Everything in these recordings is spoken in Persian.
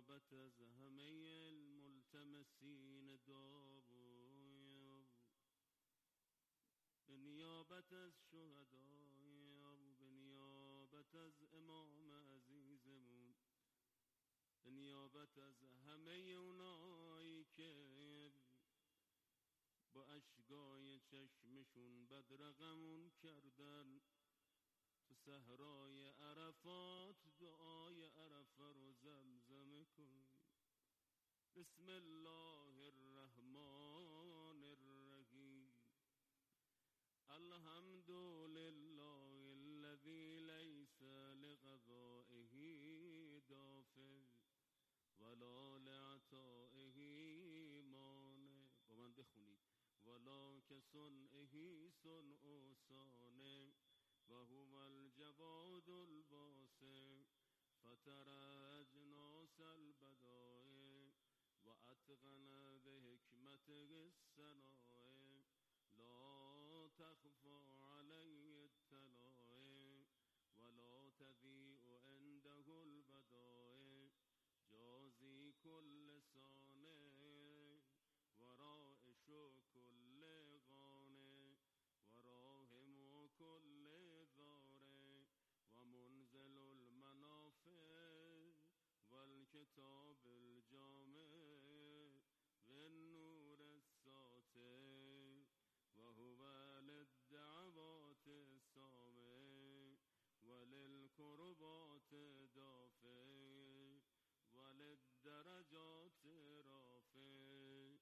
نیابت از همه الملتمسین دعا، به نیابت از شهدا، به نیابت از امام عزیزمون، به نیابت از همه اونایی که با اشکای چشمشون بدرقمون کردن، تو صحرای عرفات دعای عرفه رو زمزمه کن. بسم الله الرحمن الرحیم. الحمد لله الذي ليس لقضائه دافع ولا لعطائه مانع. با من بخونید. ولا كصنعه صنع صانع وهو الجواد الباسع فترى أجناس البدائع وأتقن بحكمته الصنائع لا تخفى عليه الطلائع ولا تضيء عنده البدائع جازي كل صانع ورائش كل قانع وراهم كل ضارع ومنزل المنافع والكتاب الجامع والنور الساطع وهو للدعوات السامع وللكربات دافع وللدرجات رافع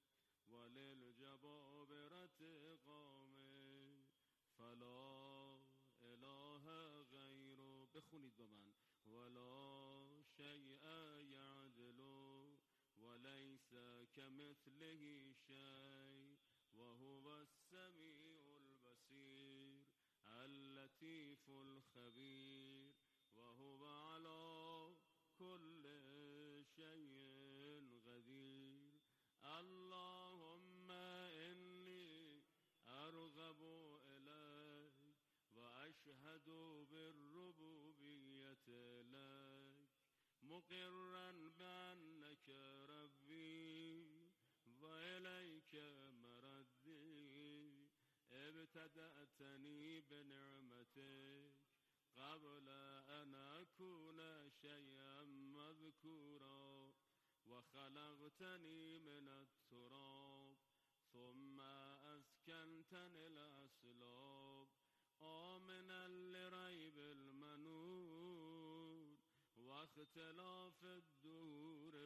وللجبابرة قامع فلا اله غیره. بخونید با من. ولا شیء یعدل وليس كمثله شيء وهو السميع البصير اللطيف الخبير وهو على كل شيء قدير. اللهم إني أرغب إليك وأشهد بالربوبية لك مقرا بأنك ربي وإليك مردي. ابتدأتني بنعمتك قبل أن أكون شيئا مذكورا وخلقتني من التراب ثم أسكنتني الأصلاب آمنا لريب المنون واختلاف الدهور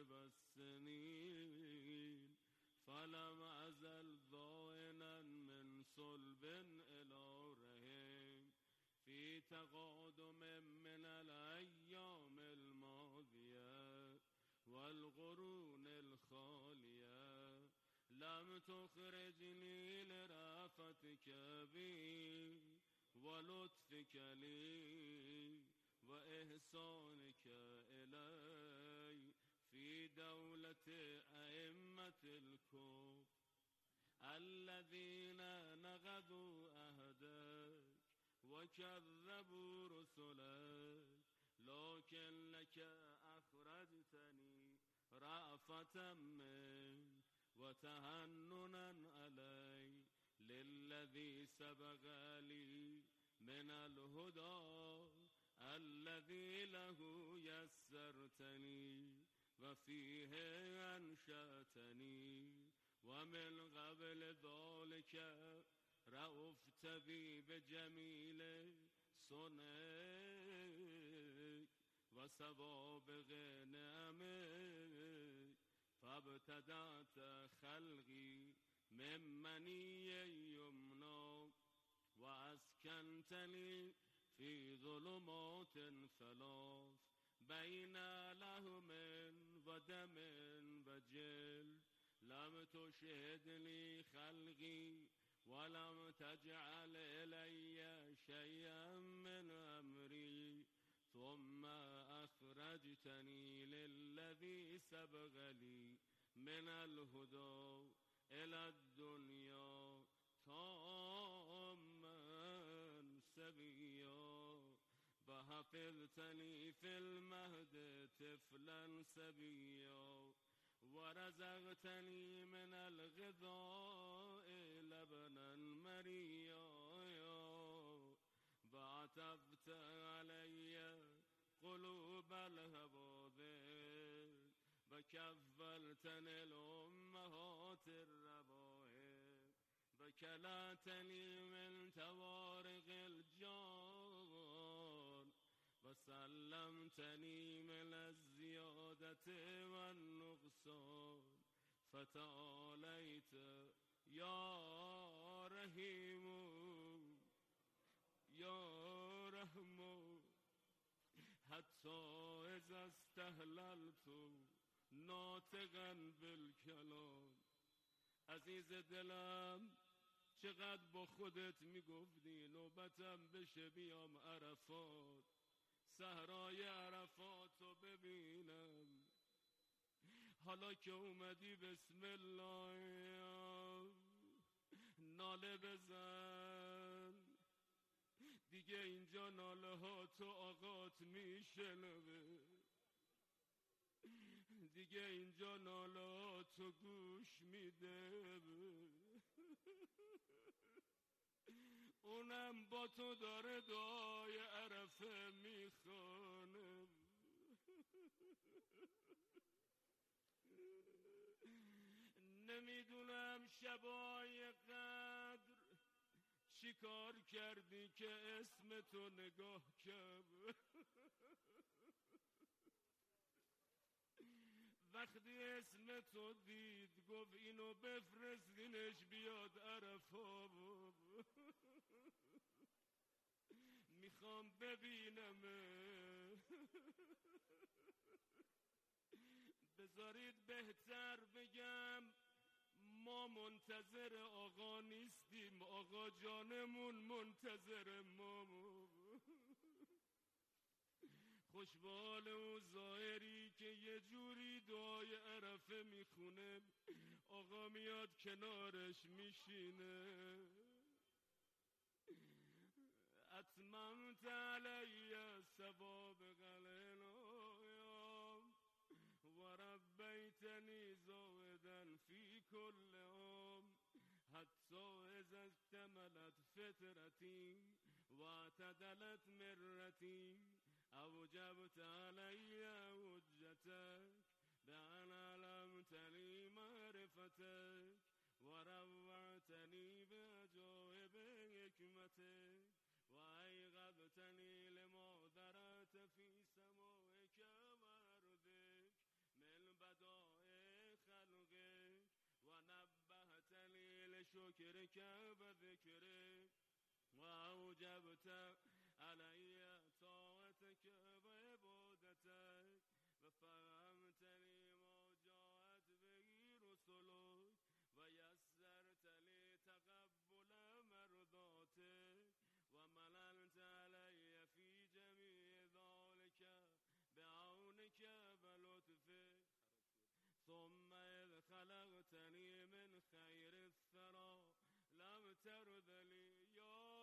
والسنين فلم أزل ضائنا من صلب إلى رحم في تقادم من الأيام الماضية والقرون الخالية. لم تخرجني لرأفتك بي ولطفك لي وإحسانك إلي في دولة أئمة الكفر الذين نقضوا عهدك وكذبوا رسلك لكن لك أخرجتني رأفة منك وتهننا علي للذي سبق لي من الهدى الذي له يسرتني وفيه أنشأتني ومن قبل ذلك رأفت بي بجميل صنعك وسوابغ نعمك فابتدأت خلقي من مني يمنى وأسكنتني في ظلمات ثلاث بين لحم ودم وجلد. لم تشهدني خلقي ولم تجعل إلي شيئا من أمري ثم أخرجتني للذي سبق لي من الهدى إلى الدنيا تاما سبيا به وحفظتني في المهد طفلا سبيا ورزقتني من الغذاء لبنا مريا وعطفت علي قلوب الهوادث وكفلتني الأمهات الربائب وكلأتني من توارق الجان وسلمتني من الزيادة والنقصان فتعاليت يا رحيم يا رحمن حتى إذا استهللت ناطقا بالکلام. عزیز دلم چقدر با خودت میگفتی نوبتم بشه بیام عرفات، صحرای عرفات رو ببینم. حالا که اومدی بسم الله ناله بزن، دیگه اینجا ناله ها تو آقات میشنوه، دیگه اینجا ناله ها تو گوش میده، اونم با تو داره دعای عرفه میخوانه. نمیدونم شبای قدر چی کار کردی که اسم تو نگاه کرد. وقتی اسم تو دید گفت اینو بفرستینش بیاد عرفا، میخوام ببینمه. بذارید بهتر بگم ما منتظر آقا نیستیم، آقا جانمون منتظر ما. خوشبال اون ظاهری که یه جوری دعای عرفه میخونه، آقا میاد کنارش میشینه. اتممت علی سوابق الانام و ربیتنی زاهدا فی کل عام حتی اذا اکتملت فطرتی و اعتدلت مرتی اوجبت علی حجتک بأن علمتنی معرفتک و روعتنی بعجائب حکمتک و ایقظتنی لما ذرأت فی سمائک و ارضک من بدائع خلقک و نبهتنی لشکرک و ذکرک و اوجبت علی طاعتک و عبادتک و فهمتنی ما جاءت به رسلک و یسرت لی تقبل مرضاتک و مننت علی فی جمیع ذلک بعونک و لطفک. ثم اذ خلقتنی من خیر الثرى لم ترد لی یا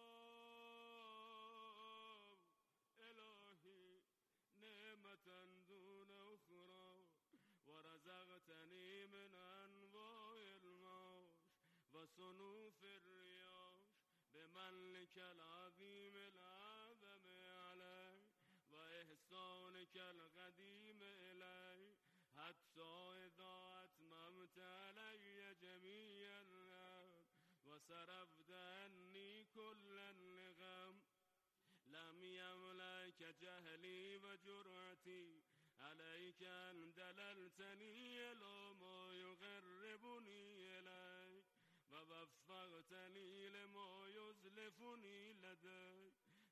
الهی نعمتا دون اخرى و رزقتنی من انواع الماش و صنوف الریاش بمنك العظیم العظم علی و احسانك القدیم الی حتی اذا اتممت علی جمیع النعم و صرفت عنی کل النقم لم یملک جهلی و جرأتی علیک ان دللتنی الی ما یقربنی الیک و وفقتنی لما یزلفنی لدیک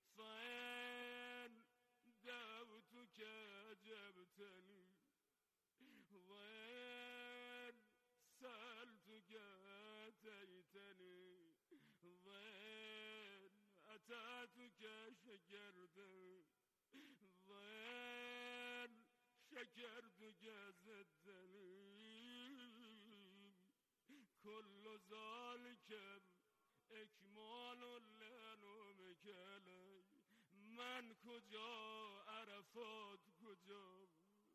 فإن دعوتک اجبتنی و ان سألتک اتیتنی و ان اطعتک شکرتنی و ان شکرتک زدتنی كل ذلك اکمال لنعمك علی من کجا عرفات کجا،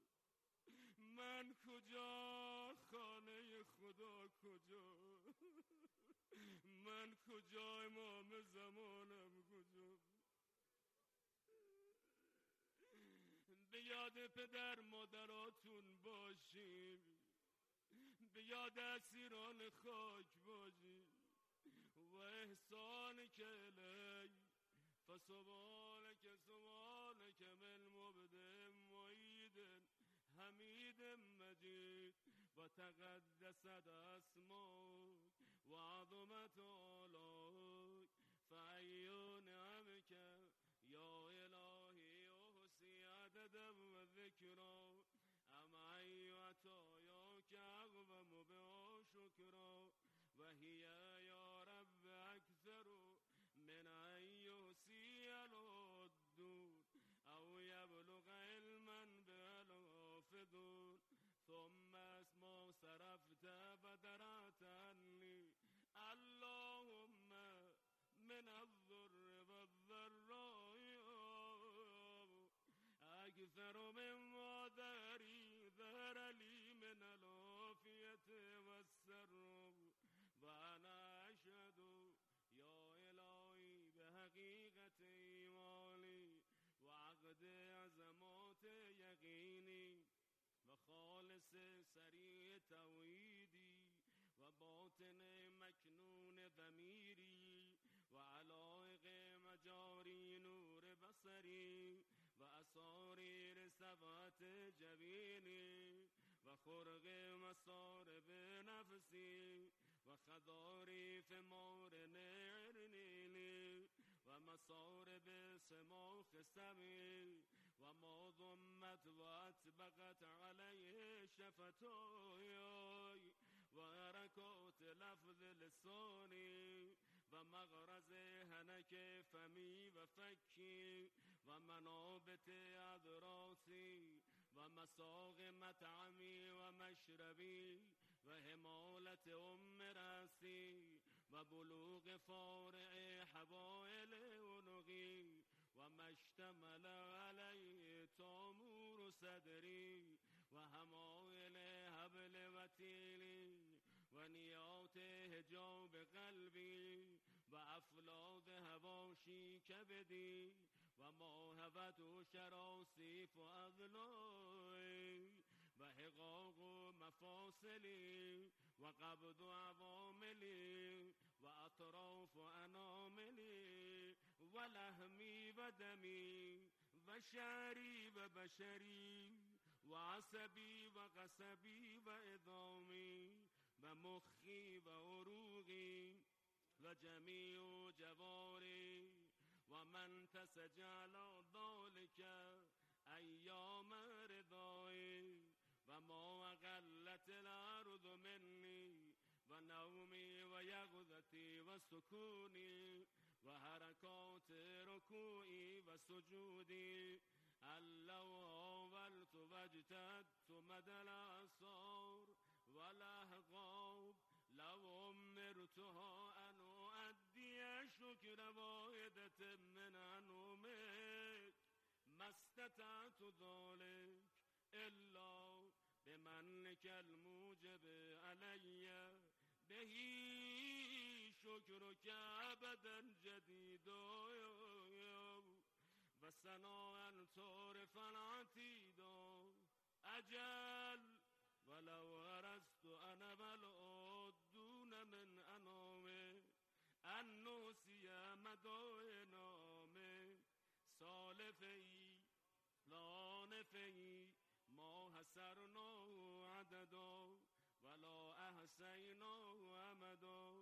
من کجا خانه خدا کجا، من کجا امام زمانم کجا. به یاد پدر مادراتون باشیم، به یاد اسیران خاک باشیم و احسانک الی فسبحانک من مبدع معید حمید مجید و تقدست اسماک و عظمت آلاک فأی نعمک یا الهی احصی عددا و ذکرا ام ای عطایاک اقوم بها شکرا و هی یا رب اکثر من ان یحصی العدون او یبلغ علما به الحافظون ثم اسما صرفت بدرعت عنی اللهم من الضر والضراء اکثر مما ظهر لی من العافیة والسر و انا اشهد یا الهی به حقیقت ایمانی و عقد عظمات یقینی و خالص سریع توحیدی و باطن مکنون ضمیری و علایق مجاری نور بصری و اساریر سبعت جبینی و خرق مصارب نفسی و خضاریف مار نرنینی و مصارب سماخ سمی و ما ضمت و اتبقت علیه شفتای و حرکات لفظ لسانی و مغرز هنک فمی و فکی و منابت ادراسی و مساق مطعمی و مشربی و حمالت رأسی و بلوغ فارع حوائل عنقی و مشتمل علیه تامور صدری و حمائل حبل وتیلی و نیات حجاب قلبی و افلاذ هواشی کبدی و ماهبت و شراسیف و اضلاعی و حقاق و مفاصلی و قبض و عواملی و اطراف و اناملی و لحمی و دمی و شعری و بشری و عصبی و قصبی و عظامی و مخی و عروقی و جمیع جواری و من تسجل ذلك ایام رضایی و ما اقلت الارض منی و نومی و یقظتی و سکونی و حرکات رکوعی و سجودی اللو آولت و اجتهدت مدى الاعصار و الاحقاب لو امرتها ان اؤدی شکر واحدة من انومک ما استطعت ذلك الا بمنك الموجب علی بهی شکرک ابدا جدیدا و ثناء تعرف العتیدا اجل ولو عرست انا والعدون من انامه ان نوسی مدای نامه سالفهی لانفهی ما حسرنا عددا ولا احصینا عمدا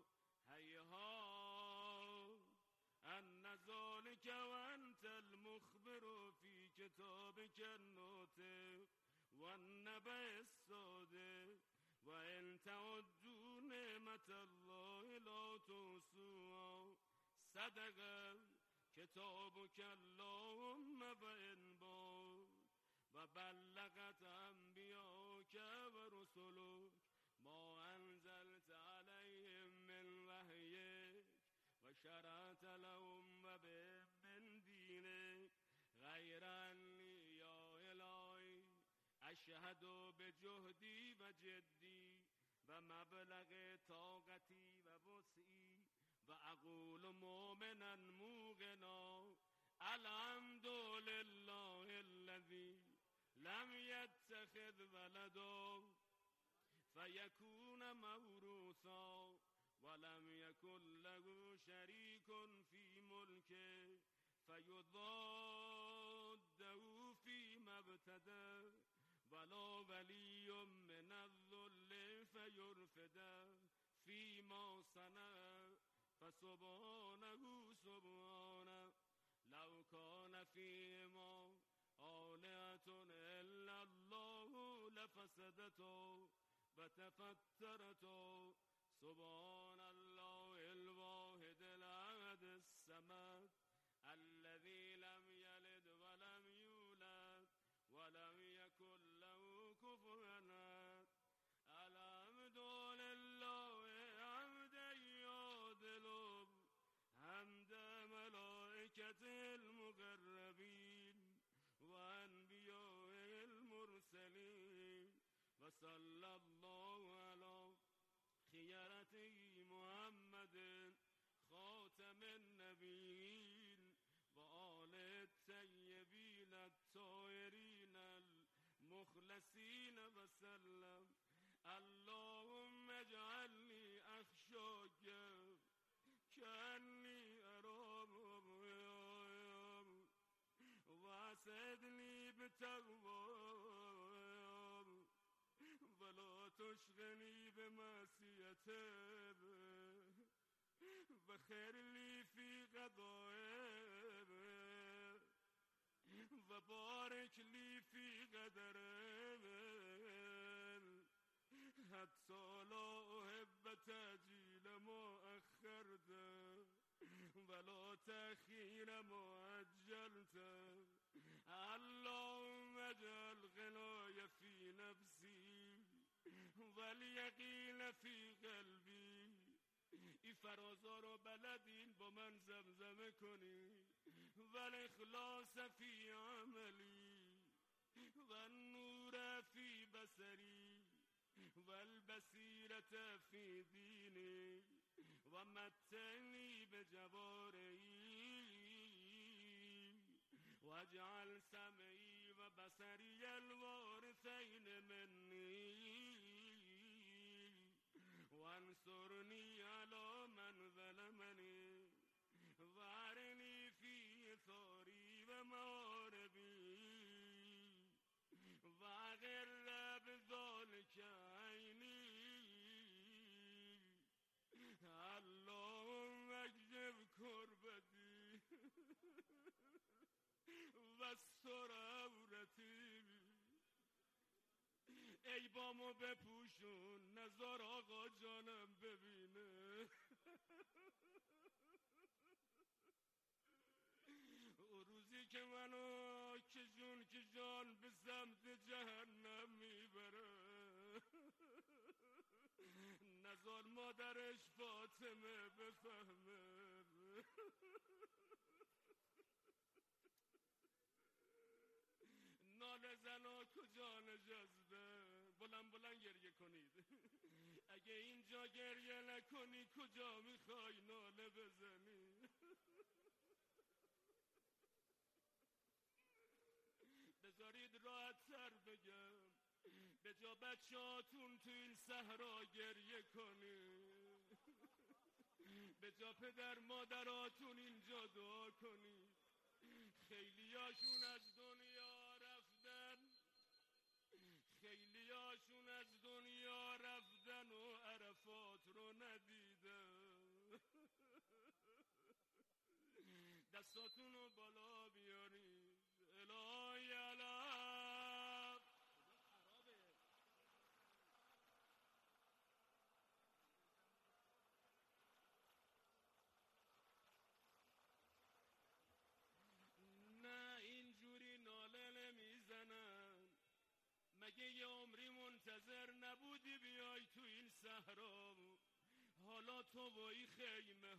هیها ان ذلك وانت المخبر في كتابك الناطق والنبأ الصادق وان تعدوا نعمة الله لا تحصوها صدق کتابک اللهم و انباد و بلغت انبیاک و رسولک ما انزلت علیهم من وحیک و شرعت لهم و به من دینک اشهد به جهدی و جدی و مبلغ طاقتی و وسعی و اقول مؤمنا موقنا الحمد لله الذي لم يتخذ ولدا فيكون موروثا ولم يكن له شريك في ملكه فيضاده فيما ابتدى ولا ولي من الذل فيرفده فيما صنع فسبحانه سبحانه لو كان فيهما آلهة إلا الله لفسدتا وتفترتا سبحان الله الواحد الأحد الصمد الذي لم يلد ولم يولد ولم يكن له كفوا أحد الحمد لله حمدا يعدل حمد ملائكته المقربين وأنبياء المرسلين وصلى الله على خيرته محمد خاتم النبيين وآل الطيبين الطاهرين المخلصين وسلم اللهم اجعلني أخشاك كأني أراهم واسعدني بتقواهم ولا تشغلني بمعصيتك وخير لي في قضائك وبارك لي في قدرك حتى لا أحب تأجيل ما أخرت ولا تأخير ما أجلت اللهم اجعل غناي في نفسي واليقين في قلبی. این فرازا رو بلدین با من زمزمه کنی. والاخلاص فی عملی والنور فی بصری والبصیرة فی دینی و متعنی بجواری واجعل سمعی و بصری الوارثین منی وانصرنی علی من ظلمنی وارنی فی ثاری و ماربی وغر بذلك عینی اللهم اکشف کربتی واستر عورتی. ای بامو بپوشون نزار آقا جانم ببینه. او روزی که منو که جان به سمت جهنم میبره نزار مادرش فاطمه بفهمه. ناله زنا کجا نشسته؟ بلند بلند گریه کنید. اگه اینجا گریه نکنی کجا میخوای ناله بزنی؟ بذارید راحت تر بگم، به جا بچه‌هاتون تو این صحرا گریه کنید، به جا پدر مادراتون اینجا دعا کنید. خیلیاشون از دنیا رفتن، خیلیاشون از دنیا رفتن و عرفات رو ندیدن. دستاتون رو بالا بیارید. الهی علم نه اینجوری ناله نمیزنن. مگه یه عمری منتظر نبودی بیای تو این صحرا؟ حالا تو و این خیمه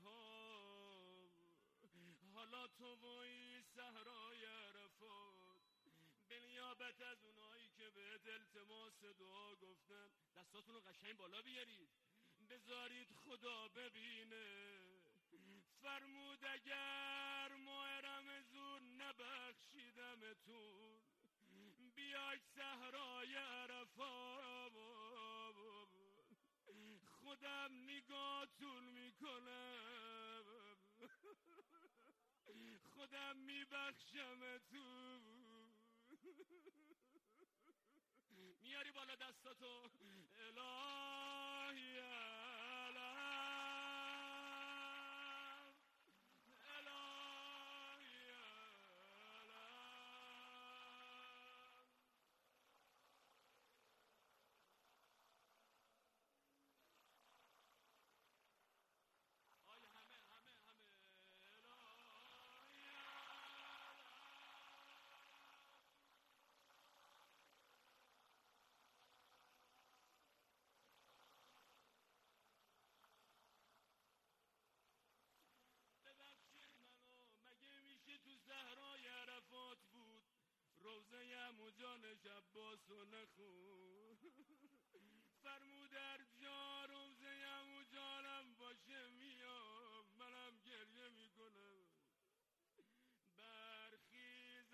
ها، حالا تو و این صحرای عرفات به نیابت از اونایی که به التماس دعا گفتن دستاتون رو قشنگ بالا بیارید، بذارید خدا ببینه. فرمود اگر ماه رمضون نبخشیدمتون بیاید صحرای عرفات، خودم نگاهتون میکنم، خودم میبخشمتون. میاری بالا دستاتو؟ الهی علم، الهی علم. آی همه همه همه الهی علم. ببخشید منو، مگه میشه تو صحرای عرفات بود روزه عمو جانش عباس رو نخون؟ فرمود در جا روزه عمو جانم باشه میام منم گریه میکنم. برخیز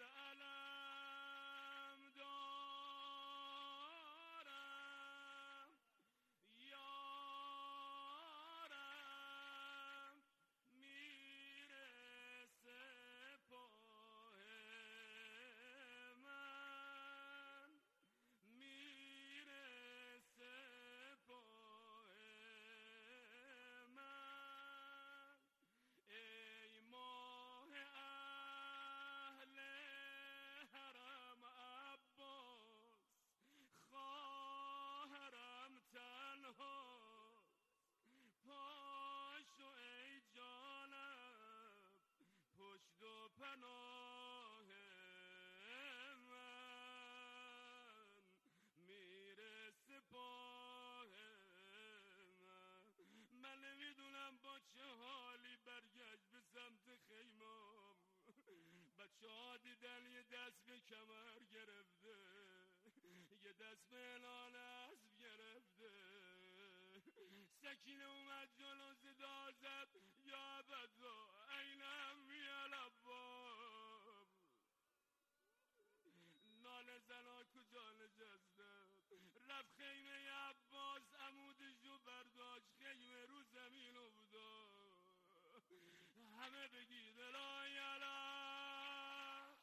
علم دارم یارم، میرسه پاه من، میرسه پاه من. ای ماه اهل حرم عباس، خواهرم تنها پاشو ای جانم پشت و پناه من، میرسه پاه من. من نمیدونم با چه حالی برگشت به سمت خیمام. بچه ها دیدن یه دست به کمر گرفته، یه دست به اعلان اسب گرفته. سکینه اومد جلو صدا زد یا ابدا اینم الابواب. ناله زنا کجا نشستم، رفت خیمه عباس عمودشو برداشت، خیمه رو زمین افتاد. همه بگید الهی علم.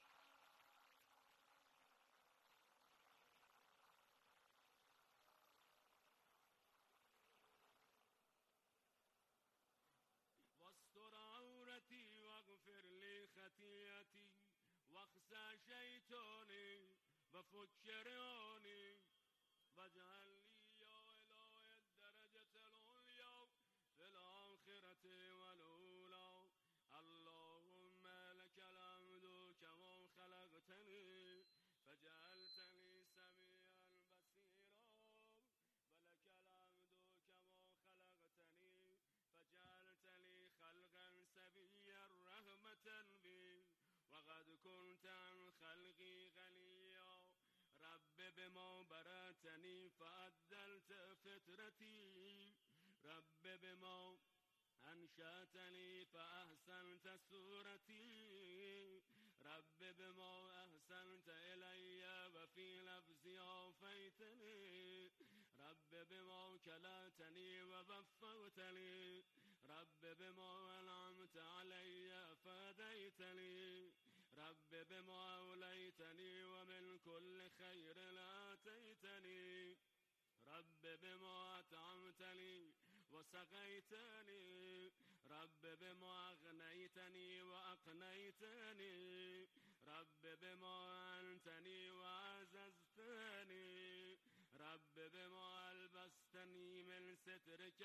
واستر عورتی واغفر لی خطیئتی واخسع شیطانی وفک رعانی واجعل لی یا اله الدرجة العلیا فی الآخرة والأولی. اللهم لك الحمد كما خلقتني فجعلتني سميعا بصيرا، ولك الحمد كما خلقتني فجعلتني خلقا سويا رحمة بي وقد كنت عن خلقي غنيا. رب بما برأتني فعدلت فطرتي، رب بما أنشأتني فأحسنت صورتي، رب بما أحسنت إلي وفي لفظي عافيتني، رب بما كلأتني ووفقتني، رب بما أنعمت علي فهديتني، رب بما أوليتني ومن كل خير آتيتني، رب بما أطعمتني وسقيتني، رب بما أغنيتني وأقنيتني، رب بما أعنتني وعززتني، رب بما ألبستني من سترك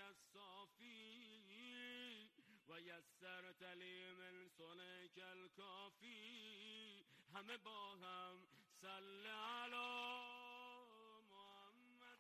الصافي ويسرت لي من صنعك الكافي. همه با هم صل علی محمد.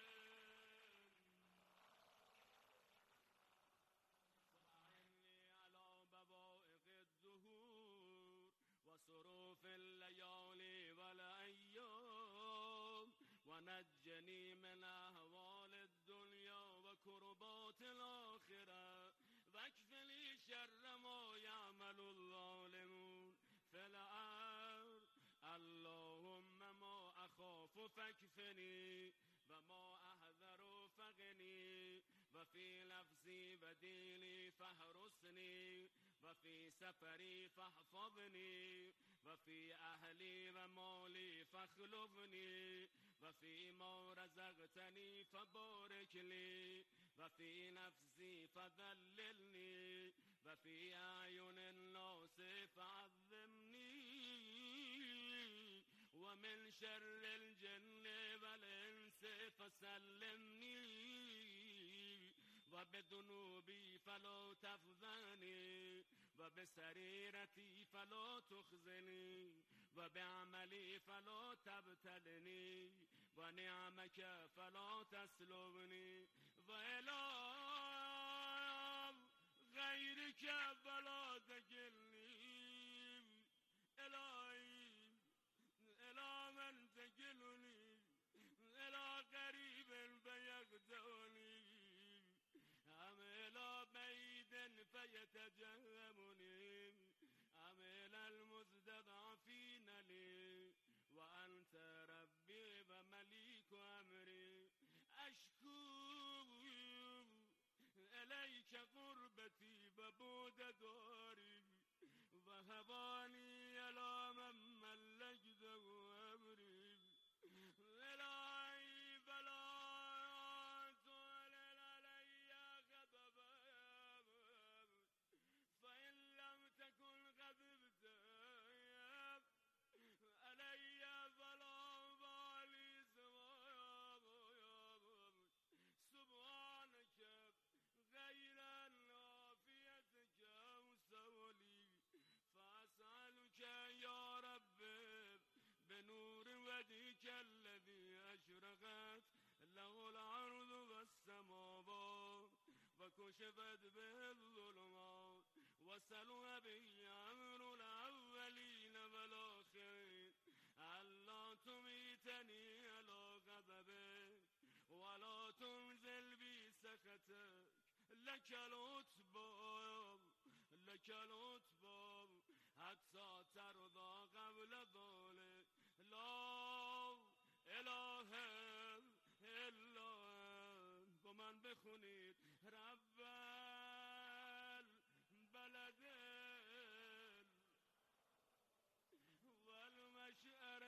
وأعني على بوائق الدهور وصروف الليالي والأيام الأيام ونجني من أهوال الدنيا وكربات الآخرة واكفني شر ما يعمل الظالمون في الأرض اللهم ما أخاف فاكفني وما أحذر فقني وفي نفسي وديني فاحرسني وفي سفري فاحفظني وفي أهلي ومالي فاخلفني وفيما رزقتني فبارك لي وفي نفسي فذللني وفي أعين الناس فعظمني ومن شر الجن والإنس فسلمني وبذنوبي فلا تفضحني وبسريرتي فلا تخزني وبعملي فلا تبتلني ونعمك فلا تسلبني وإلى غيرك فلا تكلني إلهي إلى من تكلني إلى قريب فيقتلني أم إلى بعيد فيتجهمني أم إلى المستضعفين لي وأنت ربي ومليك أمري أشكو إليك قربتي وبعد داري وهباني إلى من ملكته أمري إلهي فلا تعلن علي غضبا فإن لم تكن غضبت علي فلا بالي سبحانك غير عافيتك وسولي فأسألك يا رب بنور وجهك الذي أشرقت له الأرض والسماوات وكشفت به الظلمات وسلوا به أمر الأولين والآخرين ألا تميتني على غضبك ولا تنزل بي سخطك لك العتبى لك العتبى حتى ترضى قبل ذلك لا إله إلا أنت ومن بخونید رب البلد والمشعر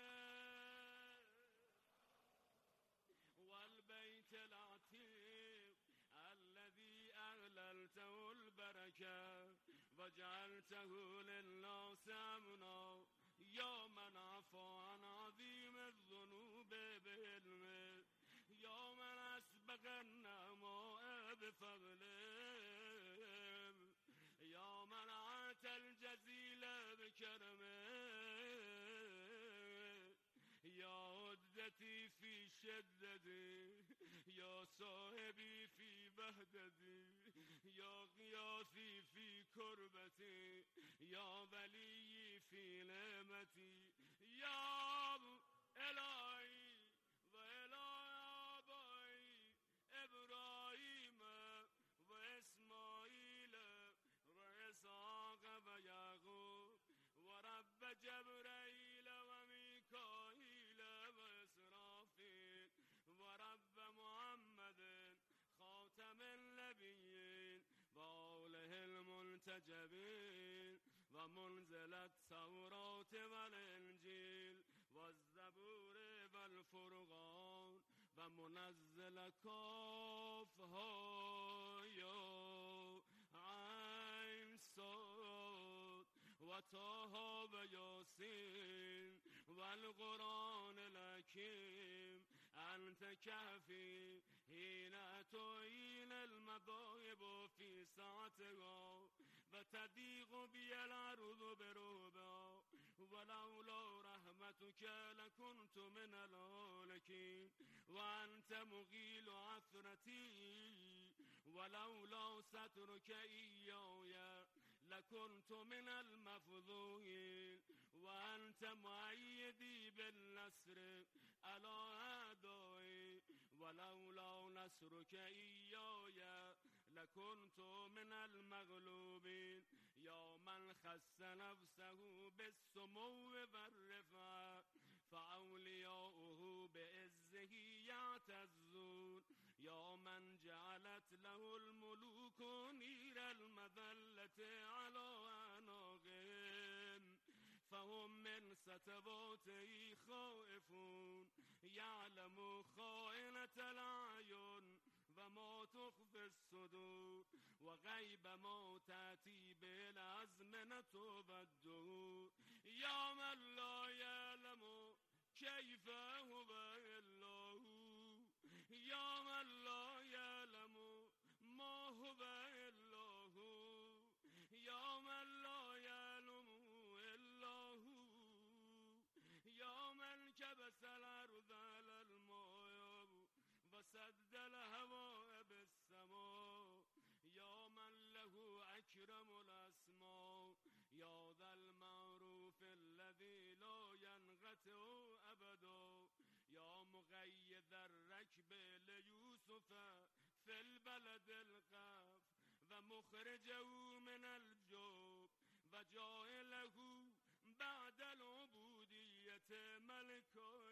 والبيت العتيق الذي أهللته البركة وجعلته للناس أمنا يا من عفا عن عظيم الذنوب بعلمه يا من أسبق النعماء بفضله يا من أعطى الجزيل بكرمه يا عدتي في شدتي يا صاحبي في بهدتي يا غياثي في كربتي يا ولي في نعمتي يا إلهي وإله آبائي إبراهيم وإسماعيل وإسحاق ويعقوب ورب جبرائيل وميكائيل وإسرافيل ورب محمد خاتم النبيين وآله المنتجبين ومنزل التوراة والإنجيل والزبور والفرقان ومنزل كافها يا عين صاد وطه وياسين والقرآن الحكيم أنت كافي حين تعين المذاهب في ساعتها وتضيق بي الأرض برهبها ولولا رحمتك لكنت من الهالكين وأنت مغيل عثرتي ولولا سترك إياي لكنت من المفضوحين وأنت مؤيدي بالنصر على أعدائي ولولا نصرك إياي لكنت من المغلوبين يا من خص نفسه بالسمو والرفعة فأولياؤه بعزه يعتزون يا من جعلت له الملوك نير المذلة على أعناقهم فهم من سطواته خائفون يعلم خائنة الأعين وما تخفي الصدور وغيب ما تأتي بالأزمنة والدهور يا من لا يعلم كيف هو إلا هو يا من لا يعلم ما هو إلا هو يا من لا يعلم إلا هو يا من كبس الأرض على الماء وسد الهواء بالسماء يا من له أكرم الأسماء يا ذا المعروف الذي لا ينقطع أبدا يا مقيد الركب ليوسف في البلد القاف ومخرجه من الجوب وجعله بعد العبودية ملكا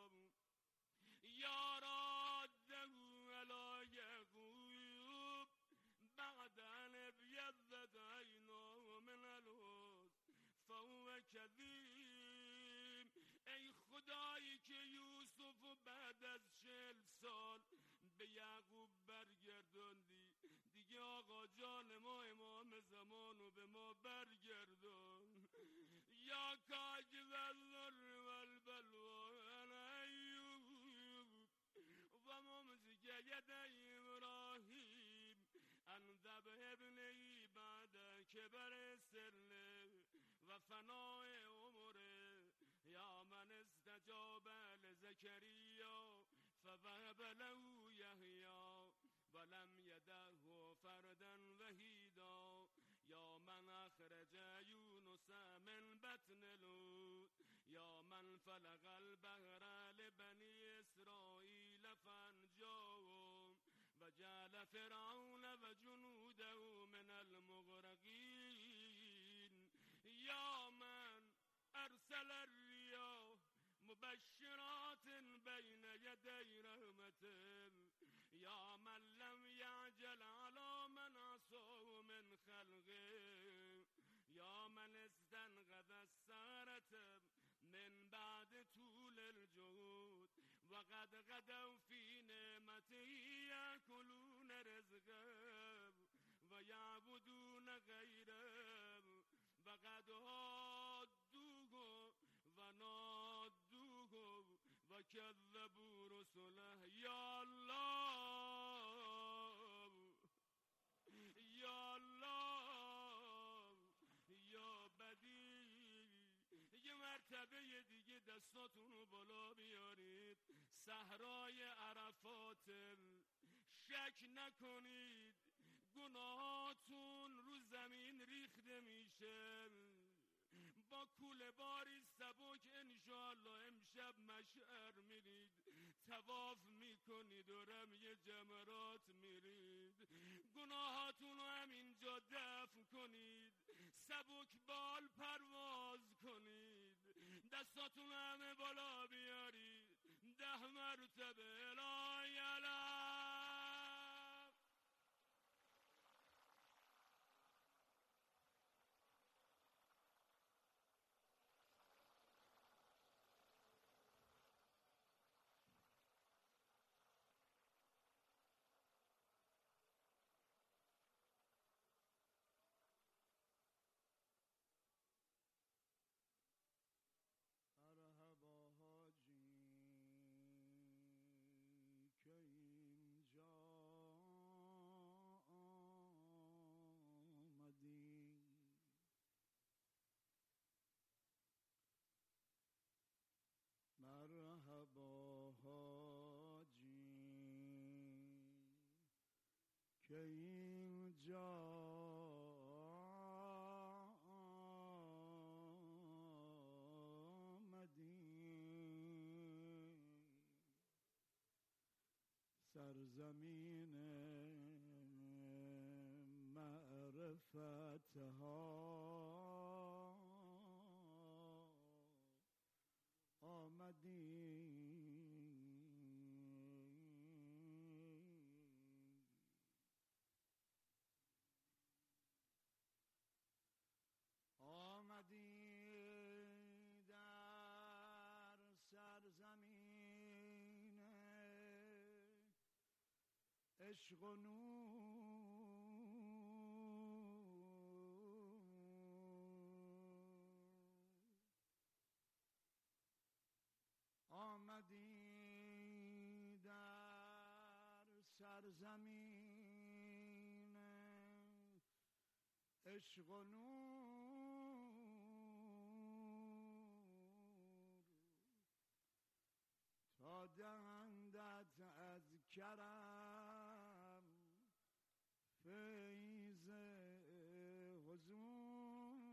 يا راده على يعقوب بعد أن ابيضت عيناه من الحزن فهو كظیم ای خدایی که یوسف بعد از 40 سال به یعقوب برگرداندی دیگه آقا جان ما امام زمانو به ما برگردان یا کاجب الضر والبلوى انا ایوب و ممسک یدی ابراهیم ان ذبح ابنی بعد کبر سنه و فناء عمره یا من استجاب لزکریا فوهب له یحیی ولم یدعه فردا وحیدا یا من اخرج یونس من بطن لوط یا من فلق البحر لبنی اسرائیل فانجاهم و جعل فرعون و جنوده من المغرقین یا من ارسل الریاح مبشرات بین یدی رحمته یا من لم یعجل علی من عصاه من خلقه یا من استنقذ السارة من بعد طول الجهود وقد غدوا في نعمته یأکلون رزقه و یعبدون غیره وقد هادوه و نادوه و کذبوا رسله یا الله یا الله یا بدی یه مرتبه دیگه دستاتونو بالا بیارید صحرای عرفات شک نکنید گناهاتون رو زمین ریخته میشه با کوله باری سبک انشاءالله امشب مشعر میرید طواف میکنید و رمی جمرات میرید گناهاتون رو همینجا دفن کنید سبک بال پرواز کنید دستاتون همه بالا بیارید 10 مرتبه لا یعلم مرحبا حاجی که اینجا آمدی مرحبا حاجی که اینجا سرزمین معرفت ها آمدی در سرزمین عشق و نور آمدی در سرزمین عشق و نور تا دهندت از کرم فیض حضور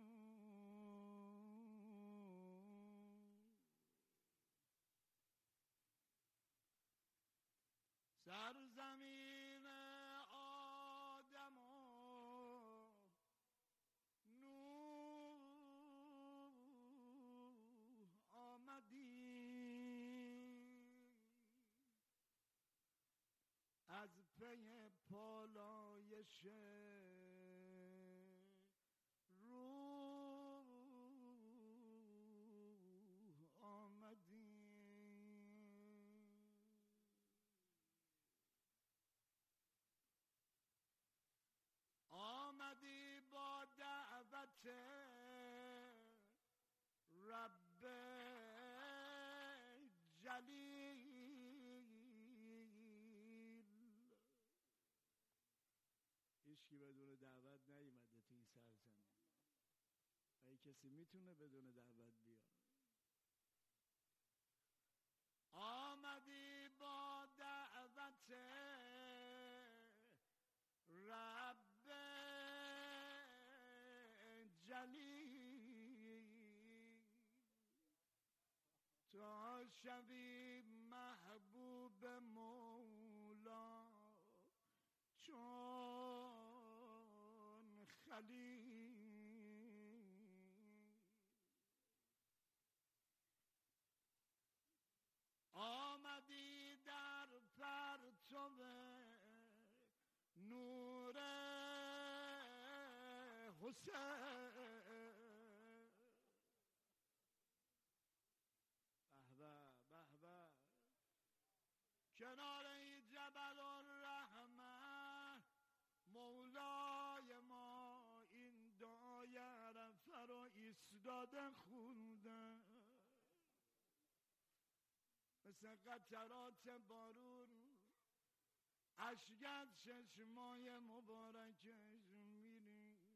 سرزمین آدم و نوح آمدی از پی پالایش روح آمدی آمدی با دعوت رب جلیل هیچکی بدون دعوت نیومده تو این سرزمین و کسی میتونه بدون دعوت بیاد آمدی با دعوت رب جلیل تا شوی محبوب مولا چون خلیل آمدی در پرتو نور حسین به به کنار این جبل الرحمه مولای ما این دعای عرفه رو ایستاده خونده مثل قطرات بارون اشک از چشمای مبارکش میری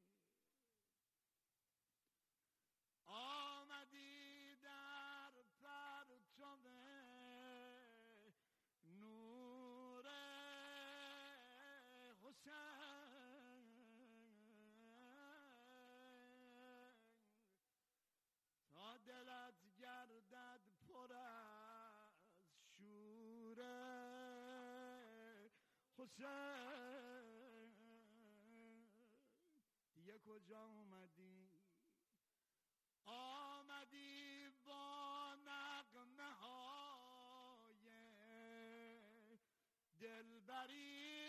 آمدی در پرتو نور حسین تا دلت گردد پر از شور حسین دیگه کجا اومدی؟ آمدی با نغمه های دلبری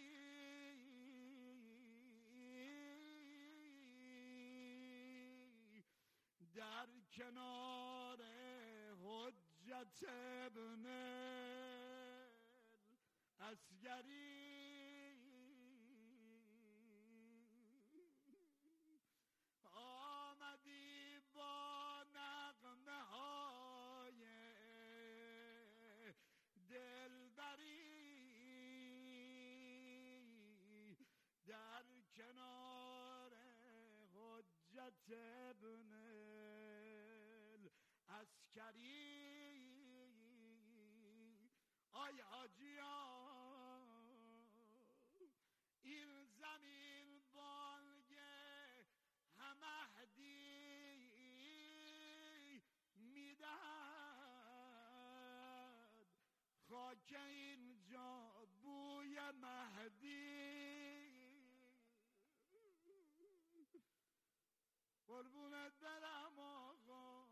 در کنار حجت ابن العسکری آمدی با نغمه های دلبری در کنار حجت ابن العسکری آی حاجیا این زمین بالگه همهدی میدهد خاک اینجا بود مهدی قربونت برم آقا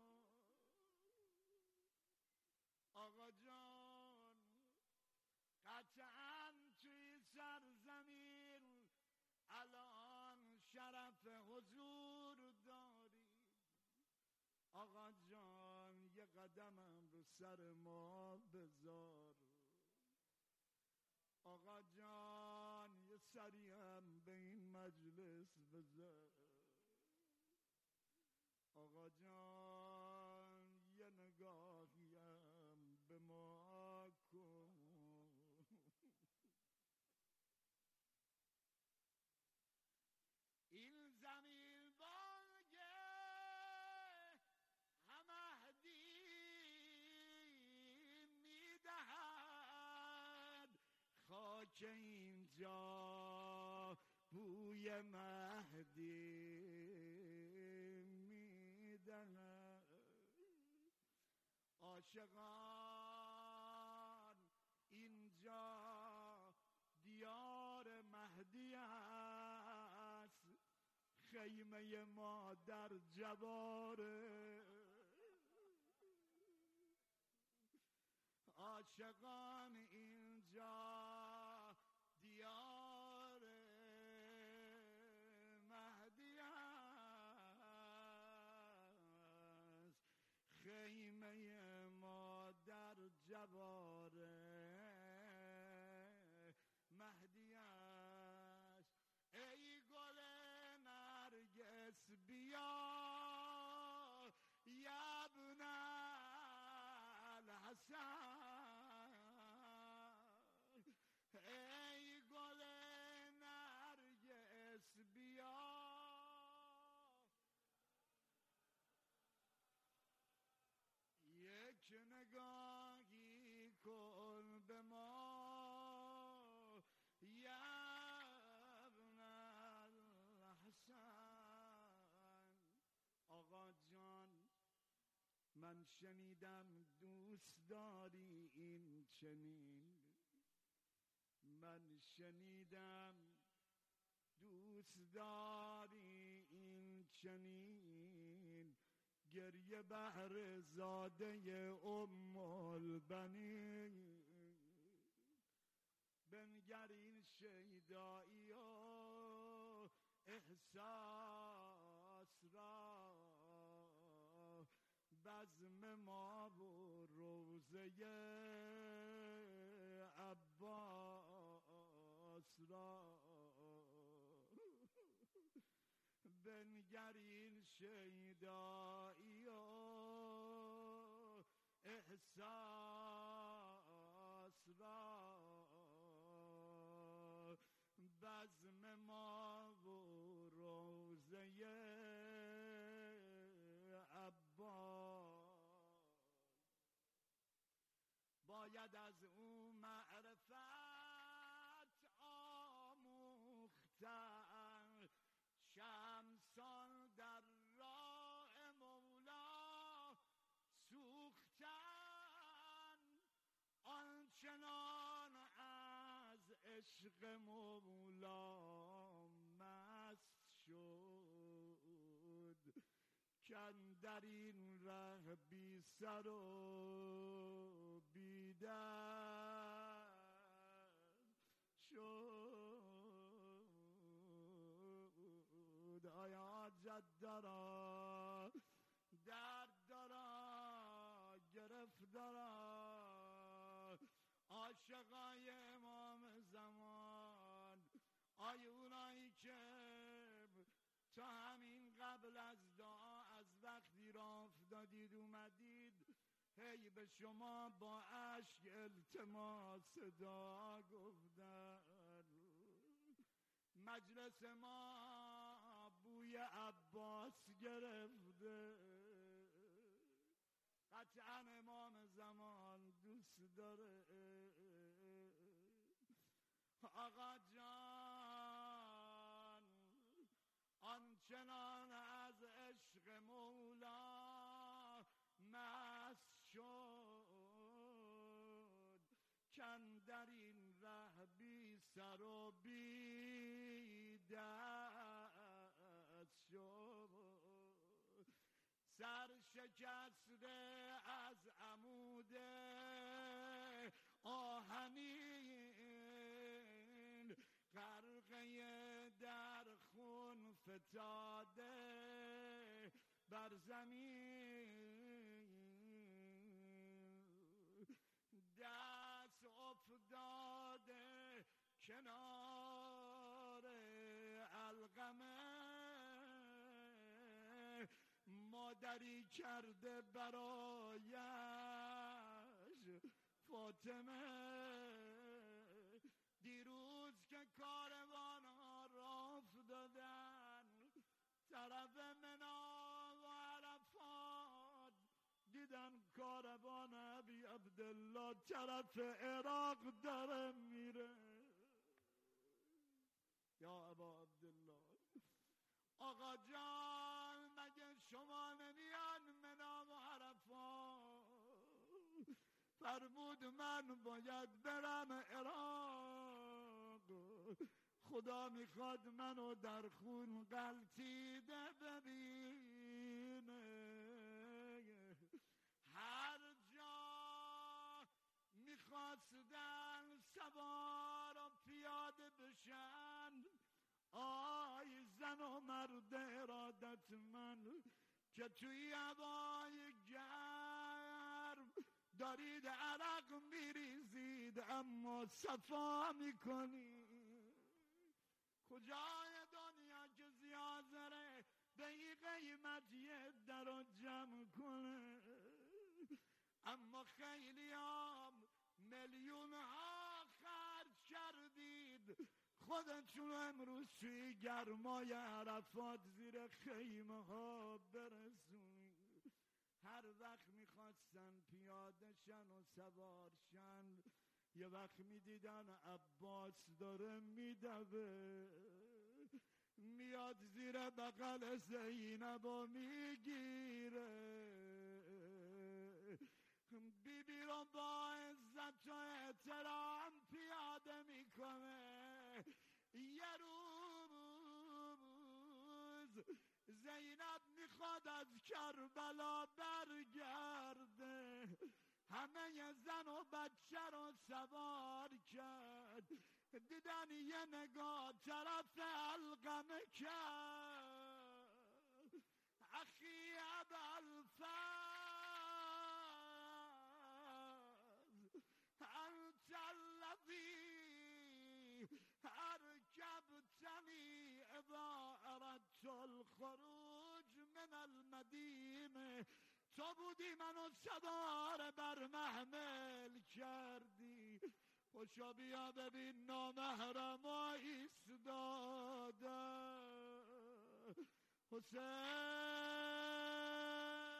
آقا جان قطعاً توی سرزمین الان شرف حضور داری آقا جان یه قدمم رو سر ما بذار آقا جان یه سریم به این مجلس بذار آقا جان یه نگاهیم به ما کن این زمین باگه مهدی میدهد خاک اینجا بوی مهدی میدهد عاشقان اینجا دیار مهدی است خیمه ما در جواره عاشقان اینجا دیار مهدی است خیمه ما در جواره مهدی است ای گل نرگس بیا یابن الحسن ای گل نرگس بیا یک نگاهی کن به ما یابن الحسن آقا جان من شنیدم دوست داری این چنین من شنیدم دوست داری این چنین گریه بهر زاده ام البنین بنگر این شیدایی و احساس را بزم ما و روزه عباس را بنگر این شیدایی و احساس را بزم ما و روزه عباس باید از او معرفت آموختن شمسان در راه مولا سوختن آنچنان از عشق مولا مست شد کاندر این ره بی سر و بی دست شد آیا جد دارا درد دارا گرفت دارا عاشقای امام زمان آیا اونایی که تا همین قبل از دعا از وقتی را افتادید اومدید هی به شما با اشک التماس دعا گفتن مجلس ما بوی عباس گرفته قطعا امام زمان دوست داره آقا جان آنچنان از عشق مولا مست شد کاندر این ره بی سر و بی دست شد، سر شکسته از عمود آهنین، غرقه در خون فتاده بر زمین، دست افتاده کنار علقمه، مادری کرده برایش فاطمه. دیروز که کاروان ها راه افتادن طرف منا و عرفات، دیدن کاروان ابی عبدالله طرف عراق داره میره. یا ابا عبدالله، آقا جان مگه شما نمیان منا و عرفات؟ فرمود من باید برم عراق، خدا میخواد منو در خون غلطیده ببینه. هر جا میخواستن سوار و پیاده بشن، آی زن و مرد ارادت من که توی هوای گرم دارید عرق میریزید اما صفا میکنید. کجای دنیا که زیادره به این قیمت یه در رو جمع کنه، اما خیلی هم میلیون ها خرج کردید خودتون امروز توی گرمای عرفات زیر خیمه ها برسونید. هر وقت میخواستن پیاده شن و سوار شن، یه وقت میدیدن عباس داره میدوه، میاد زیر بغل زینب و میگیره، بیبی رو با عزت و احترام پیاده میکنه. یه روز زینب میخواد از کربلا برگرده، همه زن و بچه رو سوار کرد، دیدن یه نگاه طرف علقمه کرد. اخی ابوالفضل انت الذی ارکبتنی اذا اردت الخروج من المدینه، تو بودی منو سوار بر محمل کردی. پشا بیا ببین نامحرم ایستاده. حسین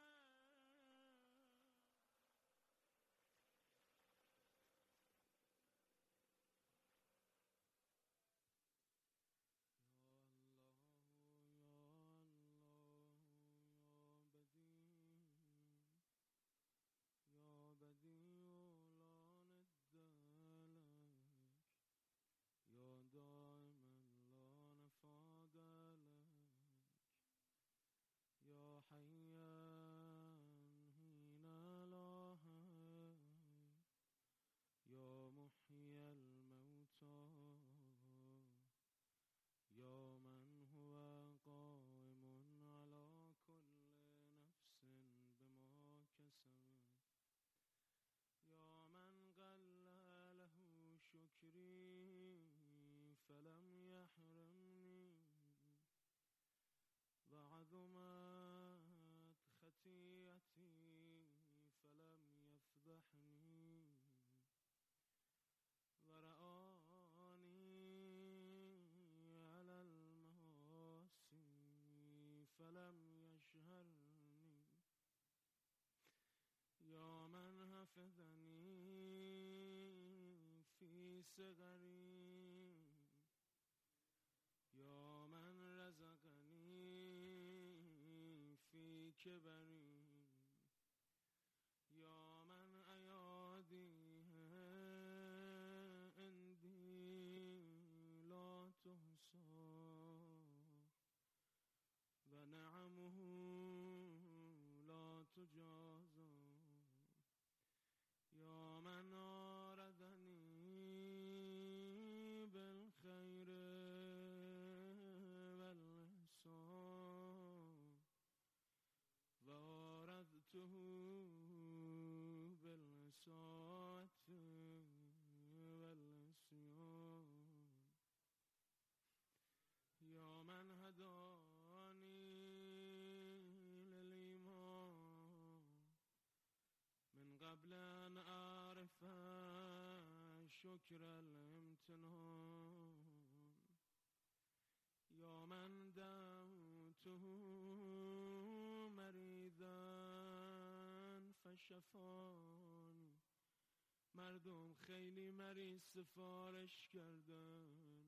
شكري فلم يحرمني وعظمت خطيئتي فلم يفضحني ورآني على المعاصي فلم يشهرني يا من حفظني في صغري يا من رزقني في كبري يا من أيادي عندي الساعة والعصيان يا من هداني للإيمان من قبل أن أعرف شكر الامتنان يا من دعوته مريضا فشفاني مردم خیلی مریض سفارش کردن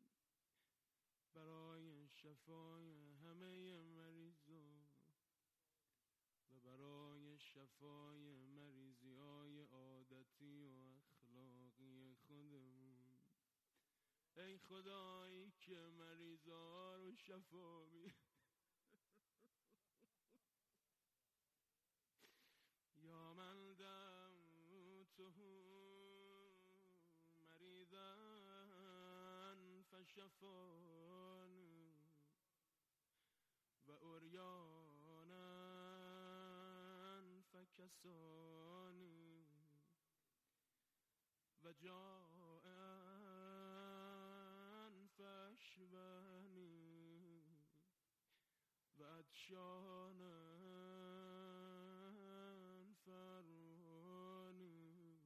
برای شفای همه مریضان و برای شفای مریضی‌های عادتی و اخلاقی خودمون. ای خدایی که مریضا رو شفا می یا من دعوته مریضا فشفاني و عریانا فکسانی و جائعا فاشبعني و عطشانا فرحانی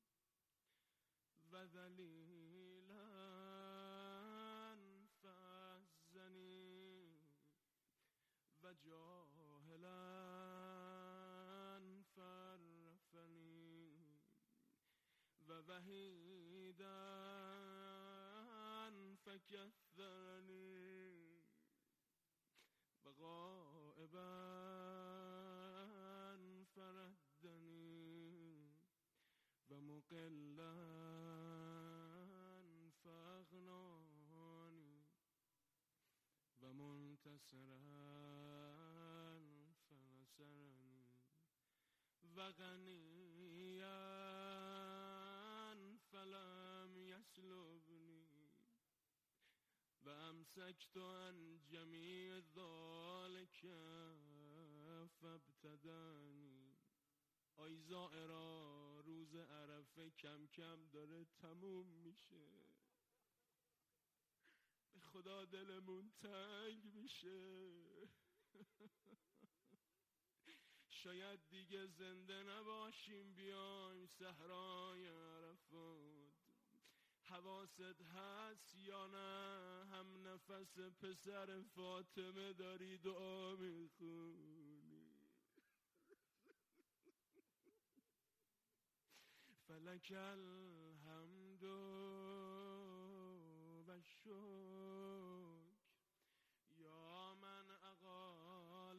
و ذلیلا فعزني و جاهلا فعرفني و وحیدا فکثرني و غائبا فردني و مقلا فاغناني و منتصرا فنصرني و غنیا فلم يسلبني و امسكت عن جمیع ذلك فابتدانی. آی زائرا روز عرفه کم کم داره تموم میشه، به خدا دلمون تنگ میشه. شاید دیگه زنده نباشیم بیایم صحرای عرفات. حواست هست یا نه هم نفس پسر فاطمه داری دعا میخونی؟ فلک الحمد و شکر یا من اقال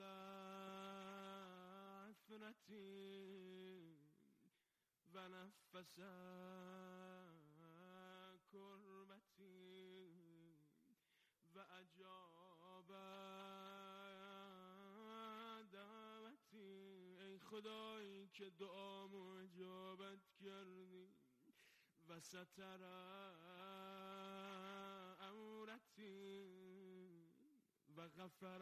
عثرتی و نفس کربتی و اجاب دعوتی. ای خدایی که دعامو اجابت کردی و ستر عورتی و غفر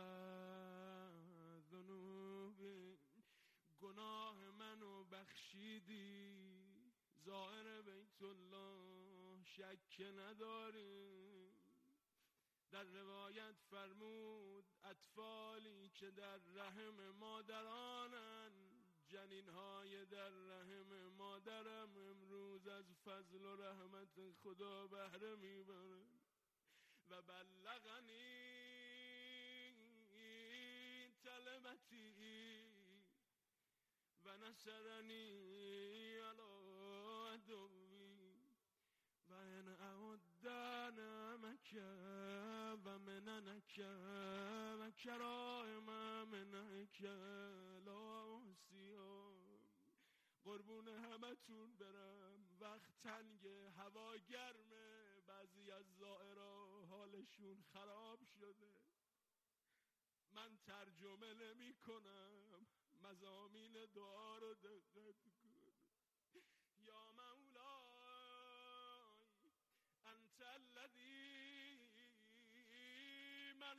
ذنوبی. گناه منو بخشیدی، زائر بیت الله شک نداری. در روایت فرمود اطفالی که در رحم مادرانن، جنینهای در رحم مادرم امروز از فضل و رحمت خدا بهره میبرن. و بلغنی طلبتی و نصرنی علی عدوی و ان اعد نعمک و مننک و کرائم منک لا احصیهم. قربون همتون برم، وقت تنگه، هوا گرمه، بعضی از زائرها حالشون خراب شده. من ترجمه نمی کنم، مضامین دعا رو دقت کن. یا مولای انت الذی من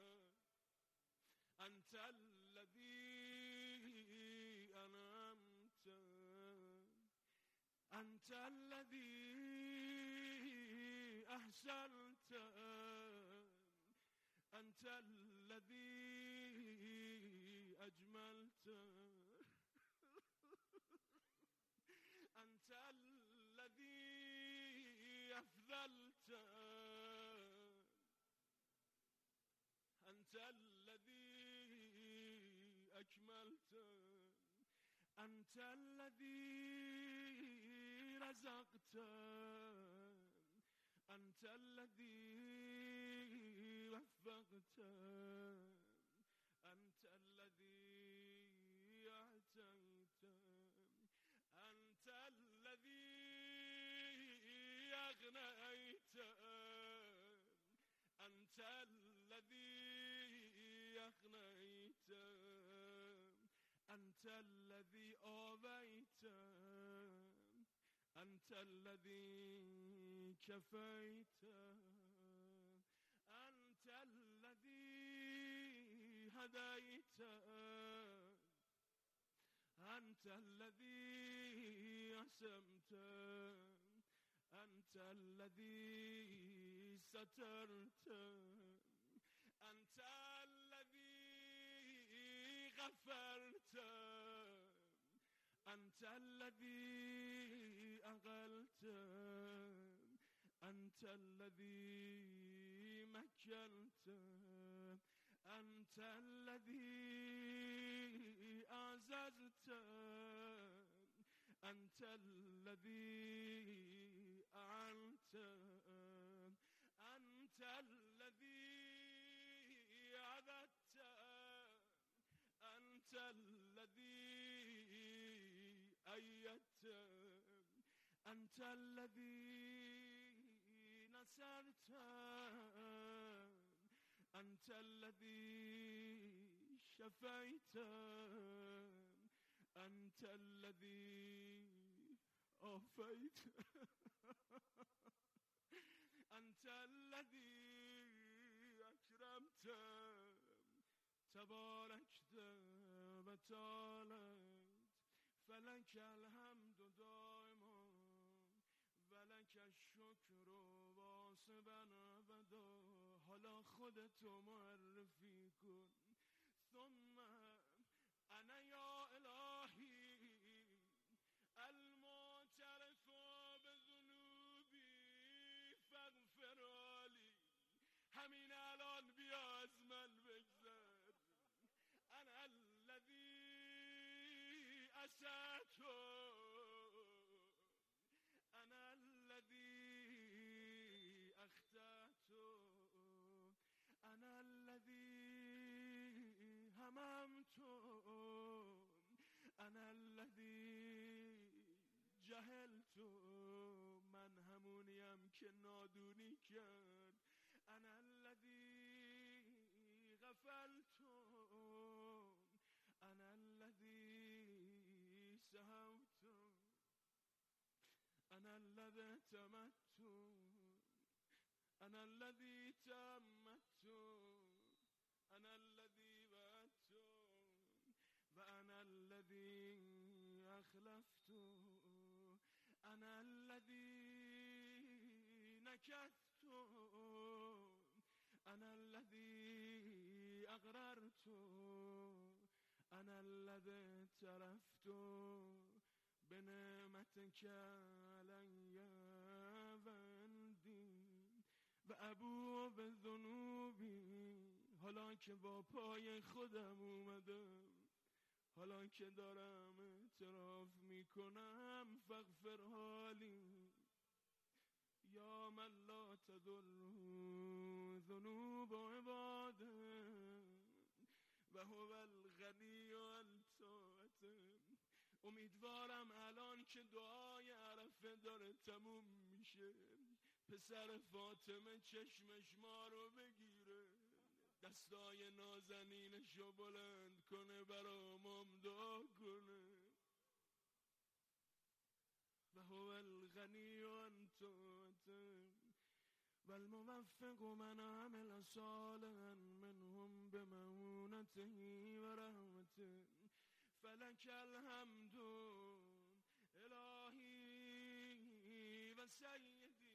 انت الذی انعمت أنت الذي أحسنت أنت الذي أجملت أنت الذي أفضلت أنت الذي أكملت أنت الذي رزقت أنت الذي وفقت أنت الذي أعطيت أنت الذي أغنيت أنت الذي أغنيت أنت الذي آويت أنت الذي كفيت أنت الذي هديت أنت الذي أسمت أنت الذي سترت أنت الذي غفرت أنت الذي أغلت أنت الذي مكنت أنت الذي أعززت أنت الذي أعنت أنت الذي عبدت أنت الذي أيدت أنت الذي نصرت أنت الذي شفيت أنت الذي أوفيت أنت الذي أكرمت تباركت وتعاليت فلك الحمد دائما ولك الشکر واصبا ابدا. حالا خودتو معرفی کن. ثم انا یا الهی المعترف بذنوبی فاغفر لی. همین الان بیا از من بگذر. انا الذی اسأت، انا الذي اخطأت، انا الذي هممت، انا الذي جهلت. من همونیم که نادونی کرد. انا الذي غفلت، انا الذي سهوت، انا الذي تمت، انا الذي تمت، انا الذي وعدت، وانا الذي اخلفت، انا الذي نكثت، انا الذي اقررت، انا الذي اعترفت بنعمتك علی بندی و ابوء بذنوبی. حالا که با پای خودم اومدم، حالا که دارم اعتراف میکنم، فاغفر حالی. یا من لا تضر ذنوب عباده و هو الغنی عن طاعته. امیدوارم الان که دعای عرفه داره تموم میشه، پسر فاطمه چشمش ما رو بگیره، دستای نازنینشو بلند کنه، برامم دعا کنه. و هو الغنی عن طاعته و الموفق من عمل صالحا منهم بمعونته و رحمته. فلک الحمد الهی وسيدي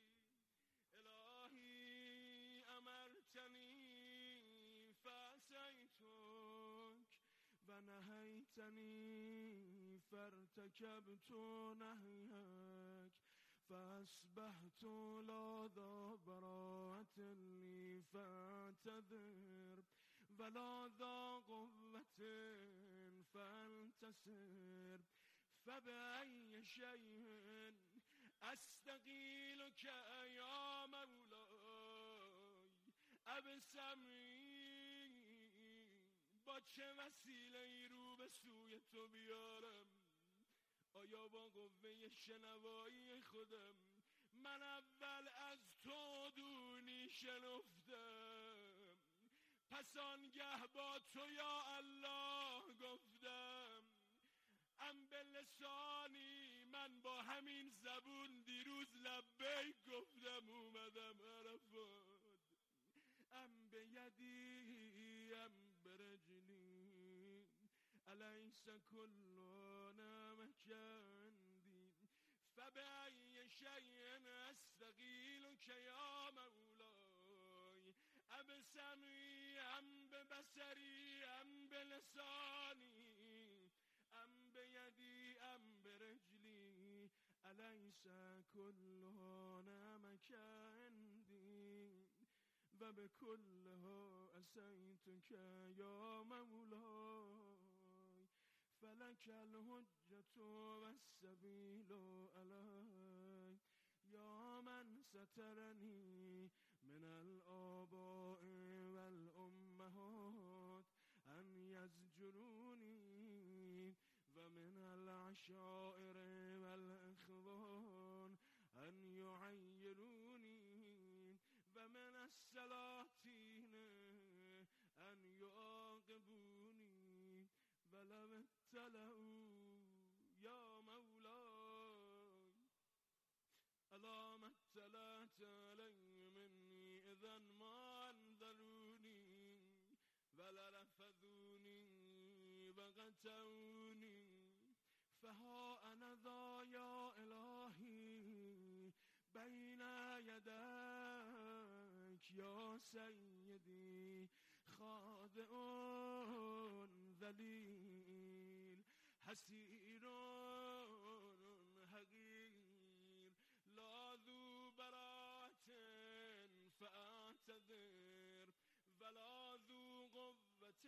إلهي أمرتني فعصيتك ونهيتني فارتكبت نهيك فأصبحت لا ذا براءة لي فاعتذر ولا ذا قوة فانتصر فبأي شيء أستقيلك يا مولاي ابسمی با چه وسیله ای رو به سوی تو بیارم آیا با قوه شنوایی خودم من اول از تو دونی شنفتم پس آنگه با تو یا الله گفتم ام به لسانی من با همین زبون دیروز لبیک گفتم اومدم عرفات ام به یدی ام به رجلی الیس کلنا مکندی فبأی شیء استقیلک یا مولاي ابسمی ام به بصری ام به لسانی ام به یدی ام به رجلی الیس کلنا مکندی و به کلها اسیتک یا مولاي فلک الحجة والسبیل علی یا من سترنی من الآباء والأمهات ان یزجرونی و من العشائر والإخوان ان یعیرونی و من السلاطین ان یعاقبونی ولو ابتلعوا یا مولاي الا ما اطلعت علی منی اذا ما انذرونی ولرفضونی وقطعونی فها انا ذا یا الهی بین یدیک یا سیدی خاضع ذلیل حسیر حقیر لا ذو برات فاعتذر ولا ذو قوة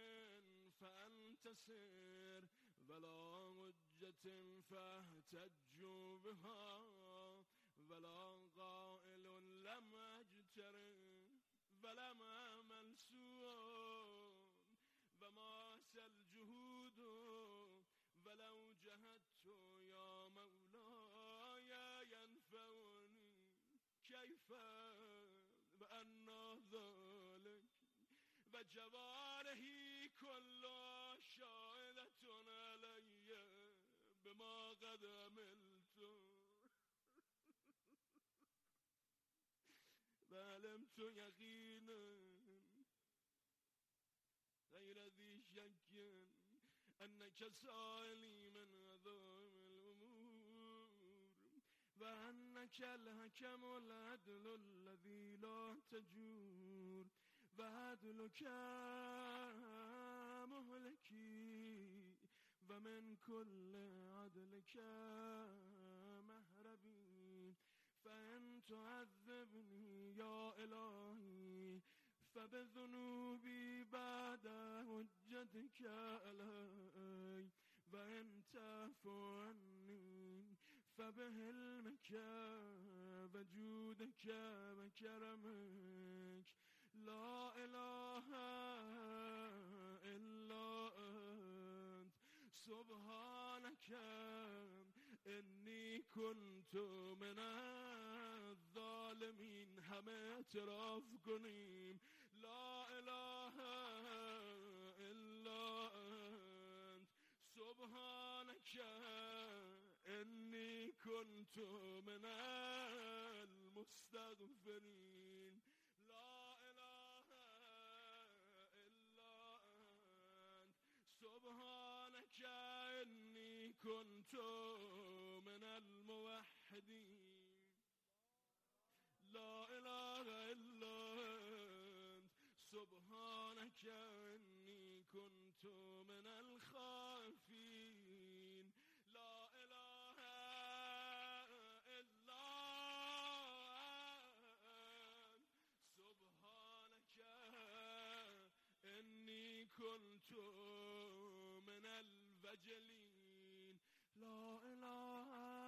فانتصر ولا حجة فاحتجوا بها ولا قائل لم اجترئ ولم اعمل سوءا وماس الجهود ولو جهدت يا مولاي ينفعني كيف وأنا ذلك وجوارحي كلها شاهدة علي بما قد عملت وعلمت يقينا غير ذي شك أنك سائلي من عظام الأمور وأنك الحكم العدل الذي لا تجور وعدلك مهلكي ومن كل عدلك مهربي فإن تعذبني يا إلهي فبذنوبي بعد حجتك علي وإن تعفو عني فبحلمك وجودك وكرمك لا إله إلا أنت سبحانك إني كنت من الظالمين همه اعتراف کنیم لا إله إلا أنت سبحانك إني كنت من المستغفرين لا إله إلا أنت سبحانك إني كنت من الموحدين إله إلا أنت سبحانك إني كنت من الخافين لا إله إلا أنت سبحانك إني كنت من الوجلين لا إله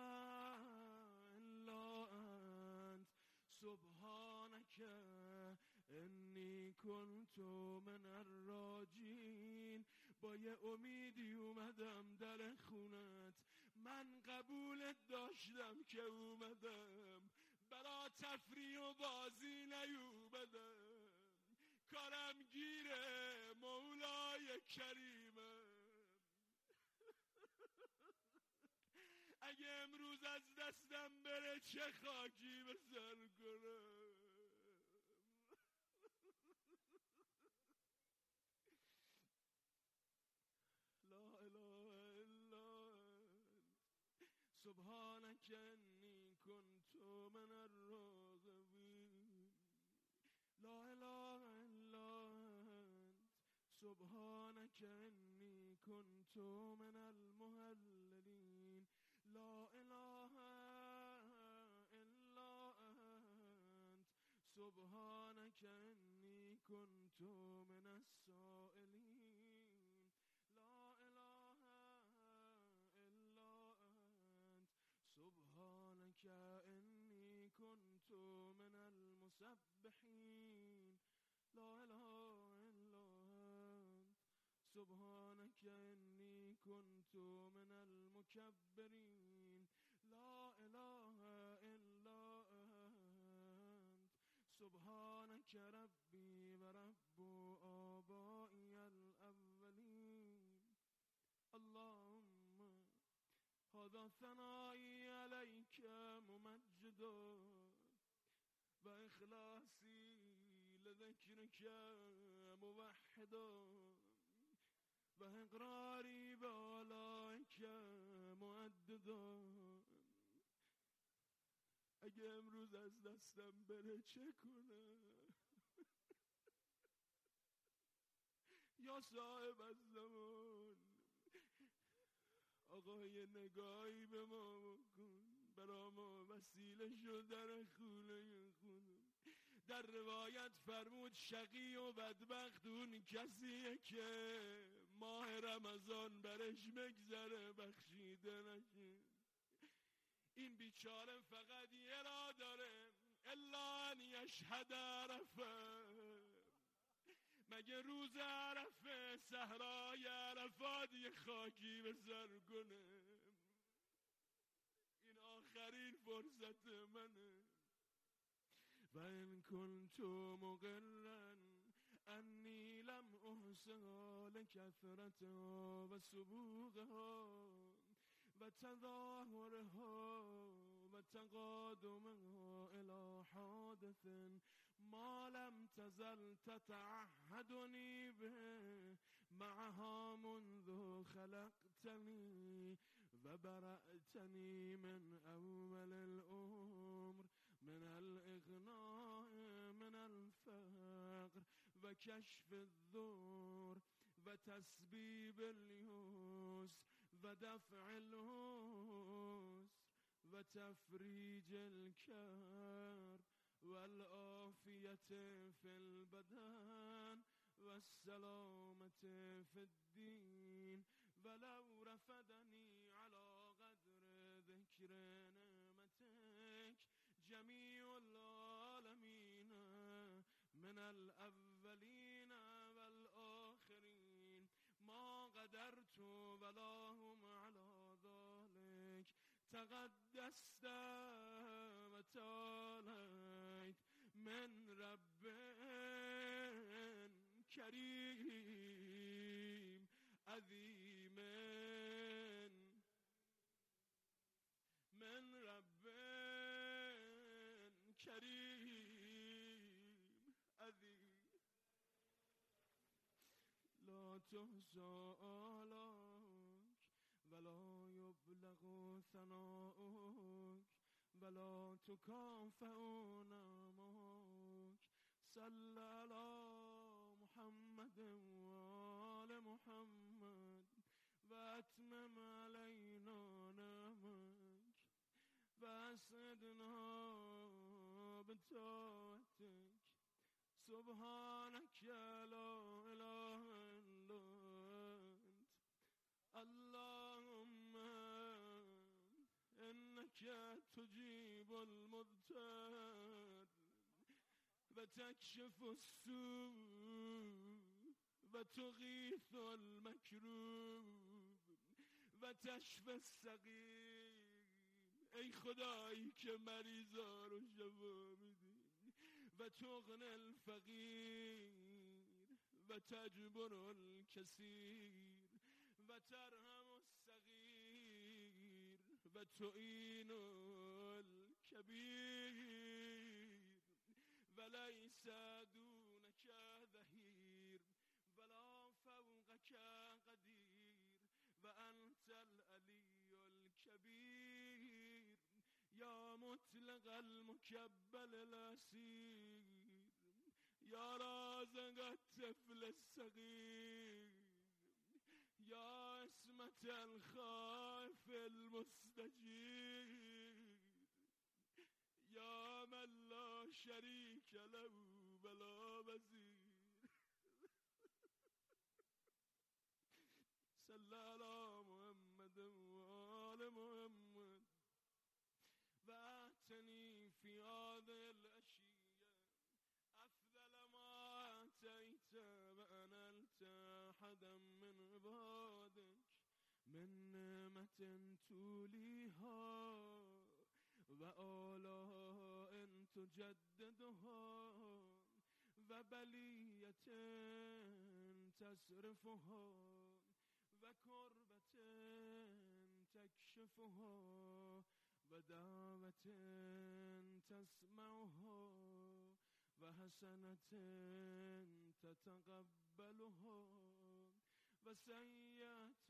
إلا أنت سبحانك إني كنت من الراجين با یه امیدی اومدم در خونت من قبولت داشتم که اومدم برا تفریح و بازی نیومدم کارم گیره مولای کریمم اگه امروز از دستم بره چه خاکی به سر کنم لا اله الا انت سبحانك اني كنت من الراغبين لا اله الا انت سبحانك اني كنت من المهللين لا اله الا انت سبحانك اني كنت من السائلين لا اله الا انت سبحانك اني كنت من المسبحين لا اله الا انت سبحانك اني كنت من المكبرين لا اله الا انت سبحانك ربي ورب آبائي الأولين اللهم هذا ثنائي عليك ممجدا وإخلاصي لذكرك موحدا وإقراري بآلائك مؤددا اگه امروز از دستم بره چه کنم یا صاحب از زمان آقای نگاهی به ما بکن برا ما وسیله شد در خونه خودم در روایت فرمود شقی و بدبخت اون کسیه که ماه رمضان برش بگذره بخشیده نشه این بیچاره فقط یه را داره الا ان یشهد عرفه مگه روز عرفه صحرای عرفات یه خاکی به سر کنه این آخرین فرصت منه و ان کنت مقرا انی لم احسها لکثرتها و سبوغها و تظاهرها و تقادمها الى حادث ما لم تزل تتعهدني به معها منذ خلقتني و برأتني من اول الامر من الاغناء من الفقر و کشف الذور و تسبیب اليسر و دفع العسر و تفریج الكرب والعافیت فی البدن والسلامة في الدين ولو رفدني على قدر ذكر نعمتك جميع العالمين من الأولين والآخرين ما قدرت ولا هم على ذلك تقدست وتعاليت من رب كريم عظيم من رب كريم عظيم لا تحصى آلاك ولا يبلغ ثناؤك ولا تكافئ نعماك صل على محمد وآل محمد واتمم علينا نعمك واسعدنا بطاعتك سبحانك لا إله إلا أنت اللهم إنك تجيب المضطر وتكشف السوء وتغيث المكروب وتشفی السقیم. ای خدایی که مریضا رو شفا میدی و تغن الفقیر و تجبر الکثیر و ترحم الصغیر و تعین الکبیر ولیس دونک ظهیر ولا فوقک قدیر و انت العلی الکبیر یا مطلق المکبل الاسیر یا رازق الطفل الصغیر یا اسمت الخائف المستجیر یا من لا شریک له ولا وزیر. صلی علی محمد و آل محمد و اعتنی فی هذه العشیه افضل ما اعطیت و انلت احدا من عبادک من نعمت تولیها و آلاء تجددها و بلیت تصرفها و کربت تکشفها و دعوت تسمعها و حسنت تتقبلها و سیئت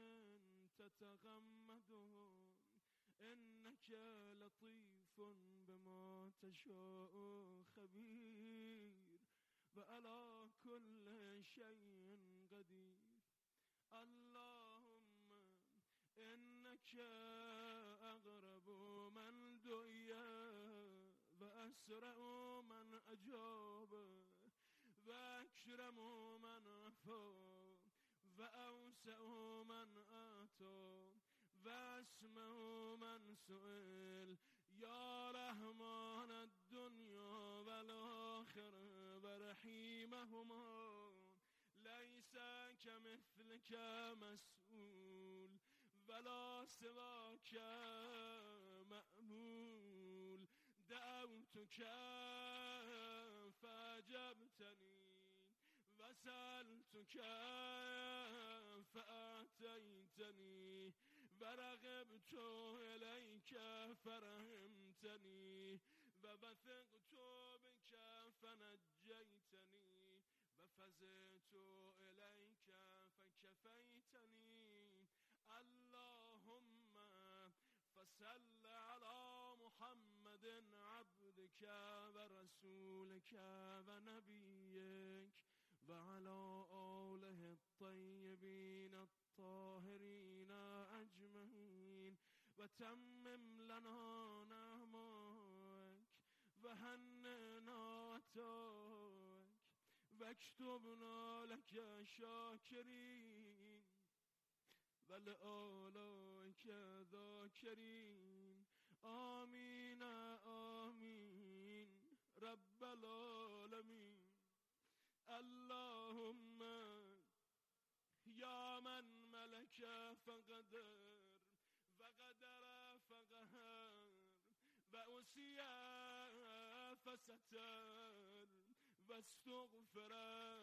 تتغمدها انك لطيف بما تشاء خبير وعلى كل شيء قدير. اللهم انك اقرب من دعي واسرع من اجاب واكرم من عفا واوسع من اعطى واسمع من سئل یا رحمان الدنیا والآخرة ورحیمهما لیس کمثلک مسئول ولا سواک مأمول دعوتک فاجبتنی وسألتك فأعطيتني ورغبت إليك فرحمتني ووثقت بك فنجيتني وفزعت إليك فكفيتني. اللهم فصل على محمد عبدك ورسولك ونبيك وعلى آله الطيبين الطاهرين أجمعين وتمم لنا نعمك وهنئنا عطاك واكتبنا لك شاكرين ولآلائك ذاكرين آمين آمين رب العالمين. اللهم يا من ملك فقدر وقدر فقهر وأسي فستر واستغفر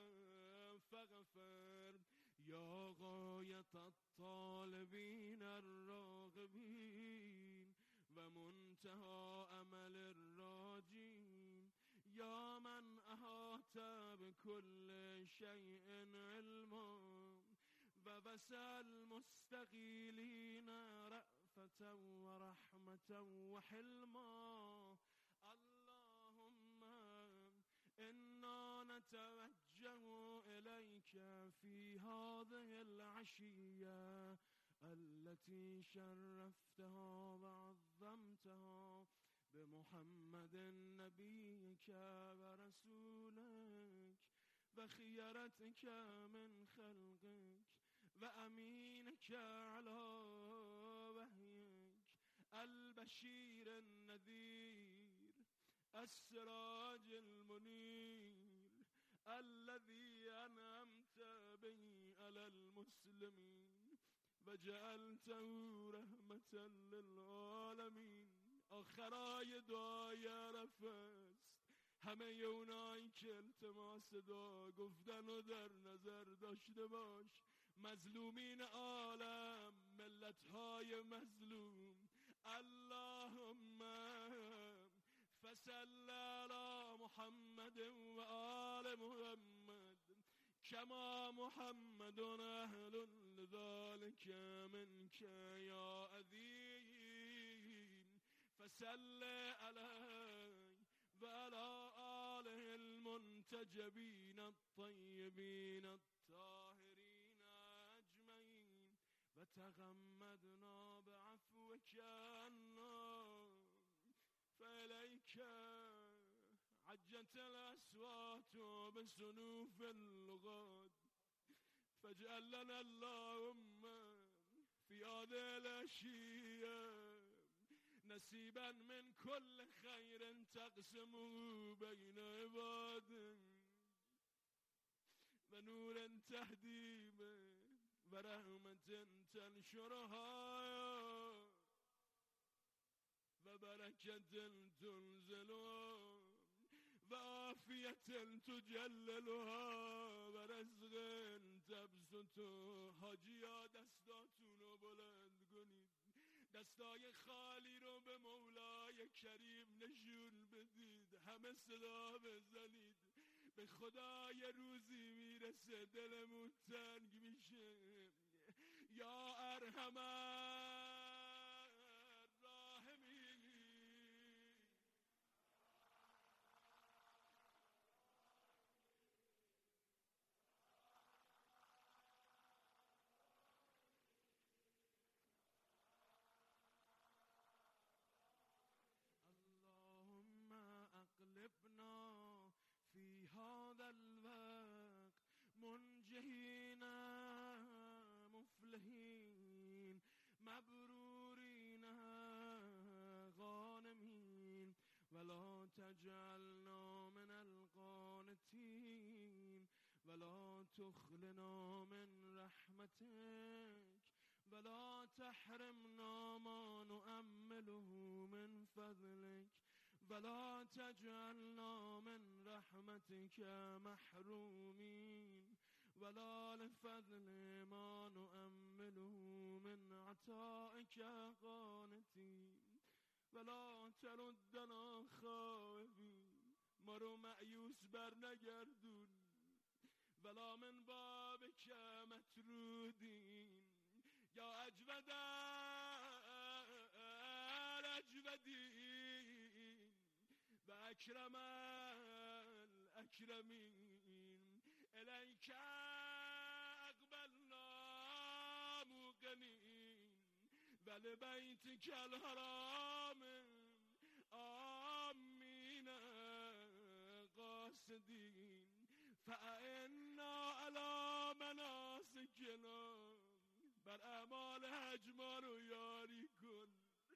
فغفر يا غاية الطالبين الراغبين ومنتهى أمل الراجين يا من أحاط بكل شيء علما ووسع المستقيلين رأفة ورحمة وحلما. اللهم إن نتوجه إليك في هذه العشية التي شرفتها وعظمتها بمحمد نبيك ورسولك وخيرتك من خلقك وأمينك على وحيك البشير النذير السراج المنير الذي أنعمت به على المسلمين وجعلته رحمة للعالمين. آخرای دعای عرفست همه اونایی که التماس دعا گفتن و در نظر داشته باش، مظلومین عالم، ملت‌های مظلوم. اللهم فصل علی محمد و آل محمد کما محمد اهل لذلك منك یا عظیم. فصل علیه و علی آله المنتجبین الطیبین الطاهرین اجمعین و تغمدنا بعفوك عنا فإليك عجت الأصوات بسنوف اللغات فاجعل لنا اللهم في هذه العشية نصيبا من كل خير تقسمه بين عبادك ونور تهدي به ورحمة تنشرها وبركة تنزلها وعافية تجللها ورزق تبسطها. حاجیا دستاتون رو بلند کنید، دستای خالی رو به مولای کریم نشون بدید، همه صدا بزنید. به خدای روزی میرسه دلمون تنگ میشه. یا ارحم اقلبنا في هذا الوقت منجحين مفلحين مبرورين غانمين ولا تجعلنا من القانتين ولا تخلنا من رحمتك ولا تحرمنا ما نؤمله من فضلك ولا تجعلنا من رحمتك محرومين ولا لفضل ما نؤمله من عطائك قانتين ولا تردنا خائبين. ما رو مأیوس بر نگردون ولا من بابك مطرودين یا اجود الاجودين و اکرم الاکرمین الیک اقبلنا موقنین و لبیتک الحرام آمین قاصدین فاعنا علی مناسکنا. بر اعمال حج ما رو یاری کن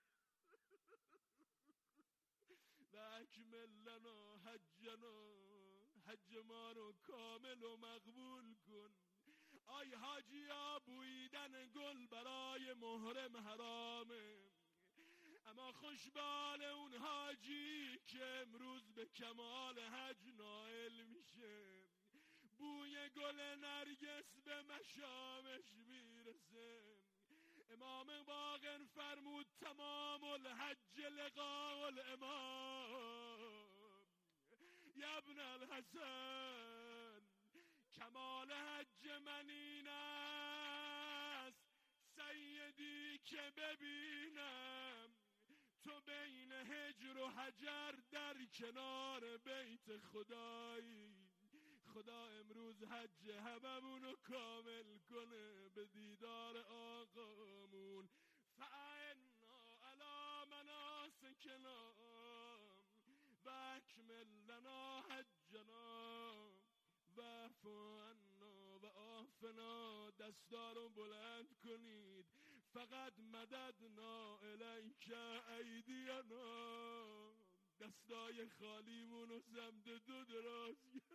و اکمل لنا حجنا، حج ما رو کامل و مقبول کن. آی حاجیا بویدن گل برای محرم حرامه، اما خوشبال اون حاجی که امروز به کمال حج نائل میشه. بوی گل نرگس به مشامش میرسه. امام باقر فرمود تمام الحج لقاء الامام. یا ابن الحسن کمال حج من این است سیدی که ببینم تو بین هجر و حجر در کنار بیت خدایی. خدا امروز حج هممونو کامل کنه به دیدار آقامون. فعنا علی مناسکنا و اکمل لنا حجنا واعف عنا و عافنا. دستارو بلند کنید. فقط مددنا الیک ایدینا، دستای خالیمونو سمت دو دراز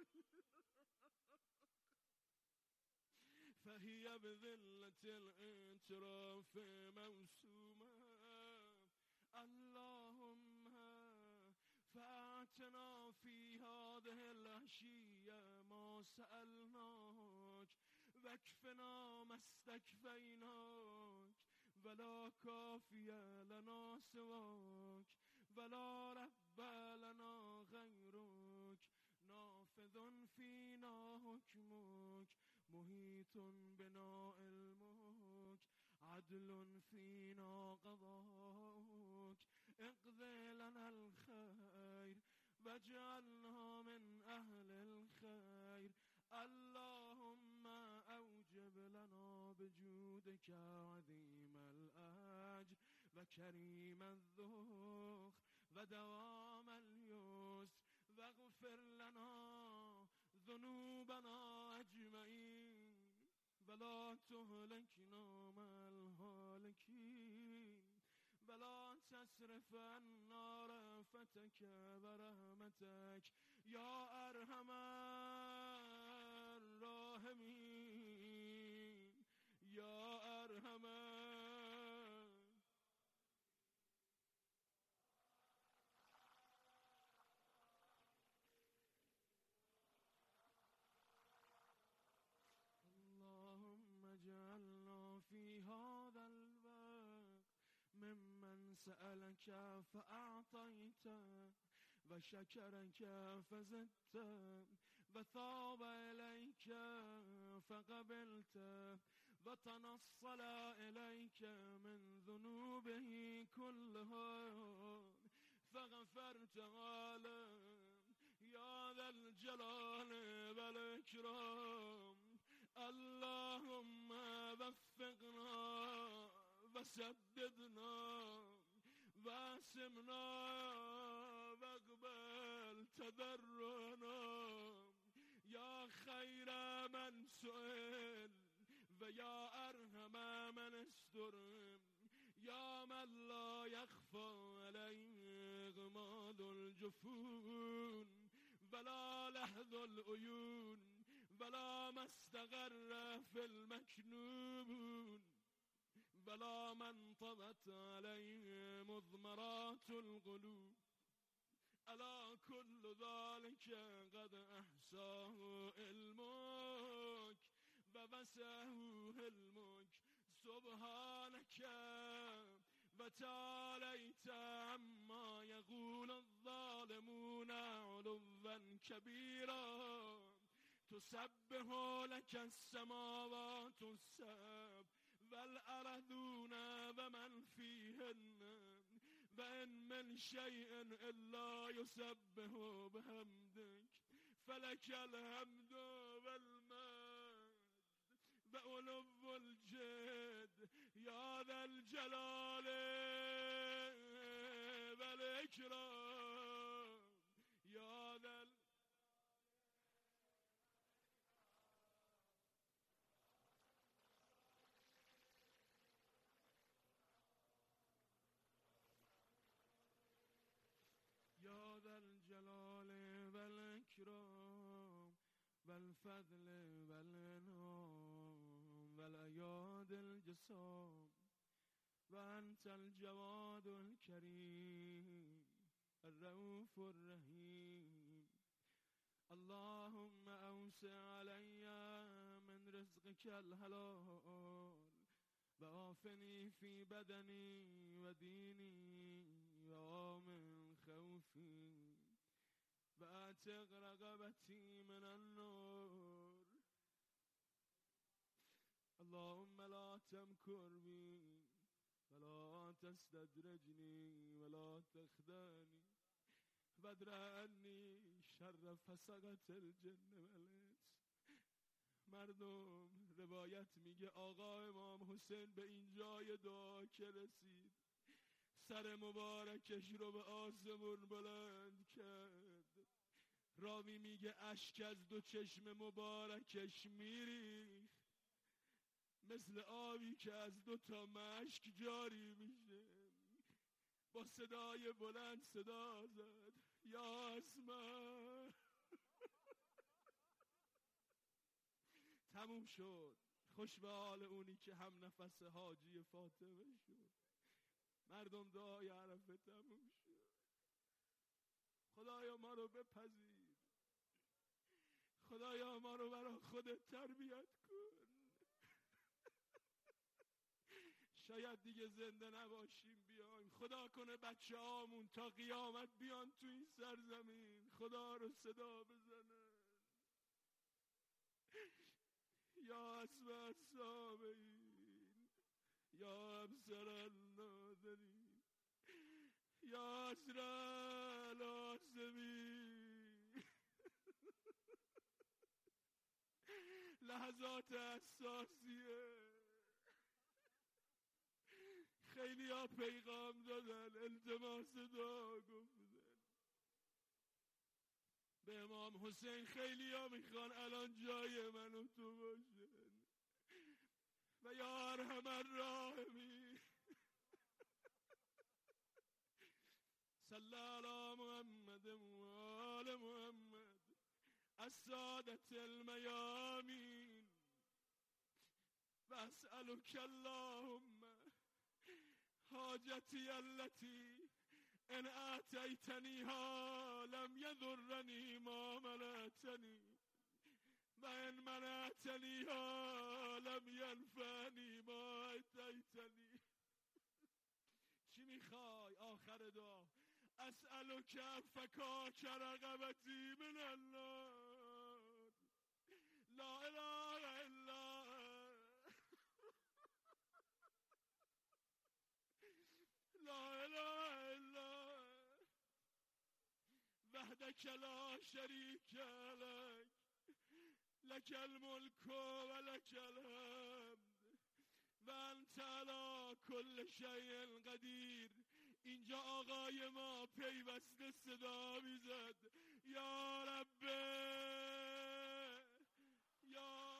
فهی بذلت الاعتراف موسومه. اللهم فاعتنا في هذه العشية ما سألناك واكفنا ما استكفيناك ولا كافي لنا سواك ولا رب لنا غيرك. نافذ فينا حكمك محيط بنا علمك عدل فينا قضاءك. اقض لنا الخير واجعلنا من أهل الخير. اللهم أوجب لنا بجودك عظيم الأجر وكريم الذوق ودوام اليسر واغفر لنا ذنوبنا أجمعين ولا تهلكنا مع الهالكين ولا تصرف عنا رأفتك ورحمتك يا أرحم الراحمين يا أرحم. اللهم اجعلنا في هذا الوقت ممن سألك فأعطيت وشكرك فزدت وثاب إليك فقبلت وتنصل إليك من ذنوبه كلها فغفرت له يا ذا الجلال والإكرام. اللهم وفقنا وسددنا واسمنا واقبل تضرعنا يا خير من سئل ويا أرحم من استرم يا من لا يخفى عليه غماض الجفون ولا لحظ العيون ولا ما استقر في المكنون ولا من طبت عليه مضمرات القلوب. ألا كل ذلك قد أحصاه علمك ووسعه علمك. سبحانك وتعاليت عما يقول الظالمون علوا كبيرا. تسبح لك السماوات السبع والأرضون ومن فيهن وإن من شيء إلا يسبح بحمدك فلك الحمد والمجد وعلو الجد يا ذا الجلال والإكرام يا ذا يا ذا الجلال والإكرام والفضل والإنعام والأياد الجسام. وأنت الجواد الكريم الرؤوف الرحيم. اللهم أوسع علي من رزقك الحلال وعافني في بدني وديني وآمن خوفي وأعتق رقبتي من النار. اللهم لا تمكر بي ولا تستدرجني ولا تخدعني وادرأ عني شر فسقة الجن والإنس. مردم روایت میگه آقا امام حسین به این جای دعا که رسید سر مبارکش رو به آسمون بلند کرد. راوی میگه اشک از دو چشم مبارکش میریخت مثل آبی که از دو تا مشک جاری میشه. با صدای بلند صدا زد یا اسماء. تموم شد. خوش به حال اونی که هم نفس حاجی فاطمه شد. مردم دعای عرفه تموم شد. خدایا ما رو بپذیر، خدایا ما رو برا خودت تربیت کن. شاید دیگه زنده نباشیم بیایم، خدا کنه بچه هامون تا قیامت بیان تو این سرزمین خدا رو صدا بزنن. یا اسم السامعین یا ابصر الناظرین یا اسرع الحاسبین. لحظات حساسیه. خیلی ها پیغام دادن، التماس دعا گفتن به امام حسین. خیلی ها میخوان الان جای من و تو باشن. و یا ارحم الراحمین صلی علی محمد و آل محمد السادة المیامین و اسألک اللهم حاجتی التي ان اعطیتنیها لم یضرنی ما منعتنی و ان منعتنیها لم ینفعنی ما اعطیتنی. چی میخوای آخر دعا؟ اسألک فکاک رقبتی من النار لا اله الا لا اله الا وحدك لا شريك لك لك الملك ولك الحمد و انت على كل شيء قدیر. اینجا آقای ما پیوسته صدا میزد یا رب یا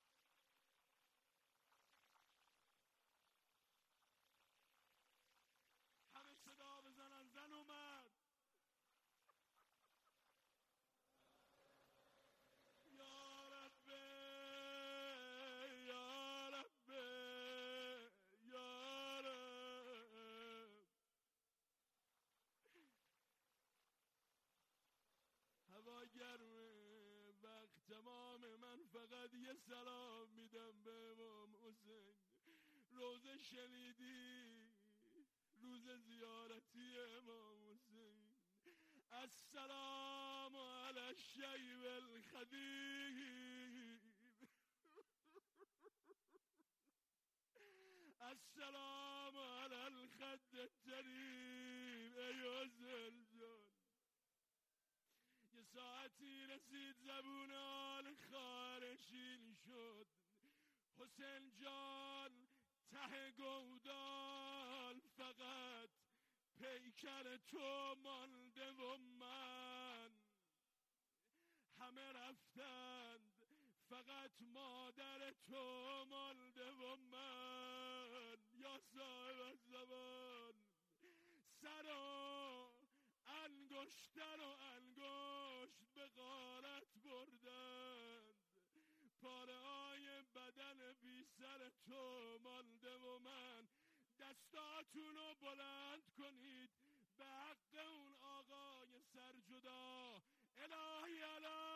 همه صدا بزنن. زن اومد یا رب یا رب یا رب. هوا گرمه وقت تمام. من فقط یه سلام میدم به امام حسین. روزه شنیدی؟ روز زیارتی امام حسین. السلام علی الشیب الخدیب السلام علی الخد الطریب. ای حسین جان یه ساعتی رسید زبون آل خارشین شد. حسین جان ته گودال فقط پیکر تو مانده و من. همه رفتند فقط مادر تو مانده و من. یا صاحب زبان سر و انگشتر و انگشت به غارت بردند. پاره های بدن بی سر تو مانده و من. دستاتونو بلند کنید به حق اون آقای سرجدا. الهی علی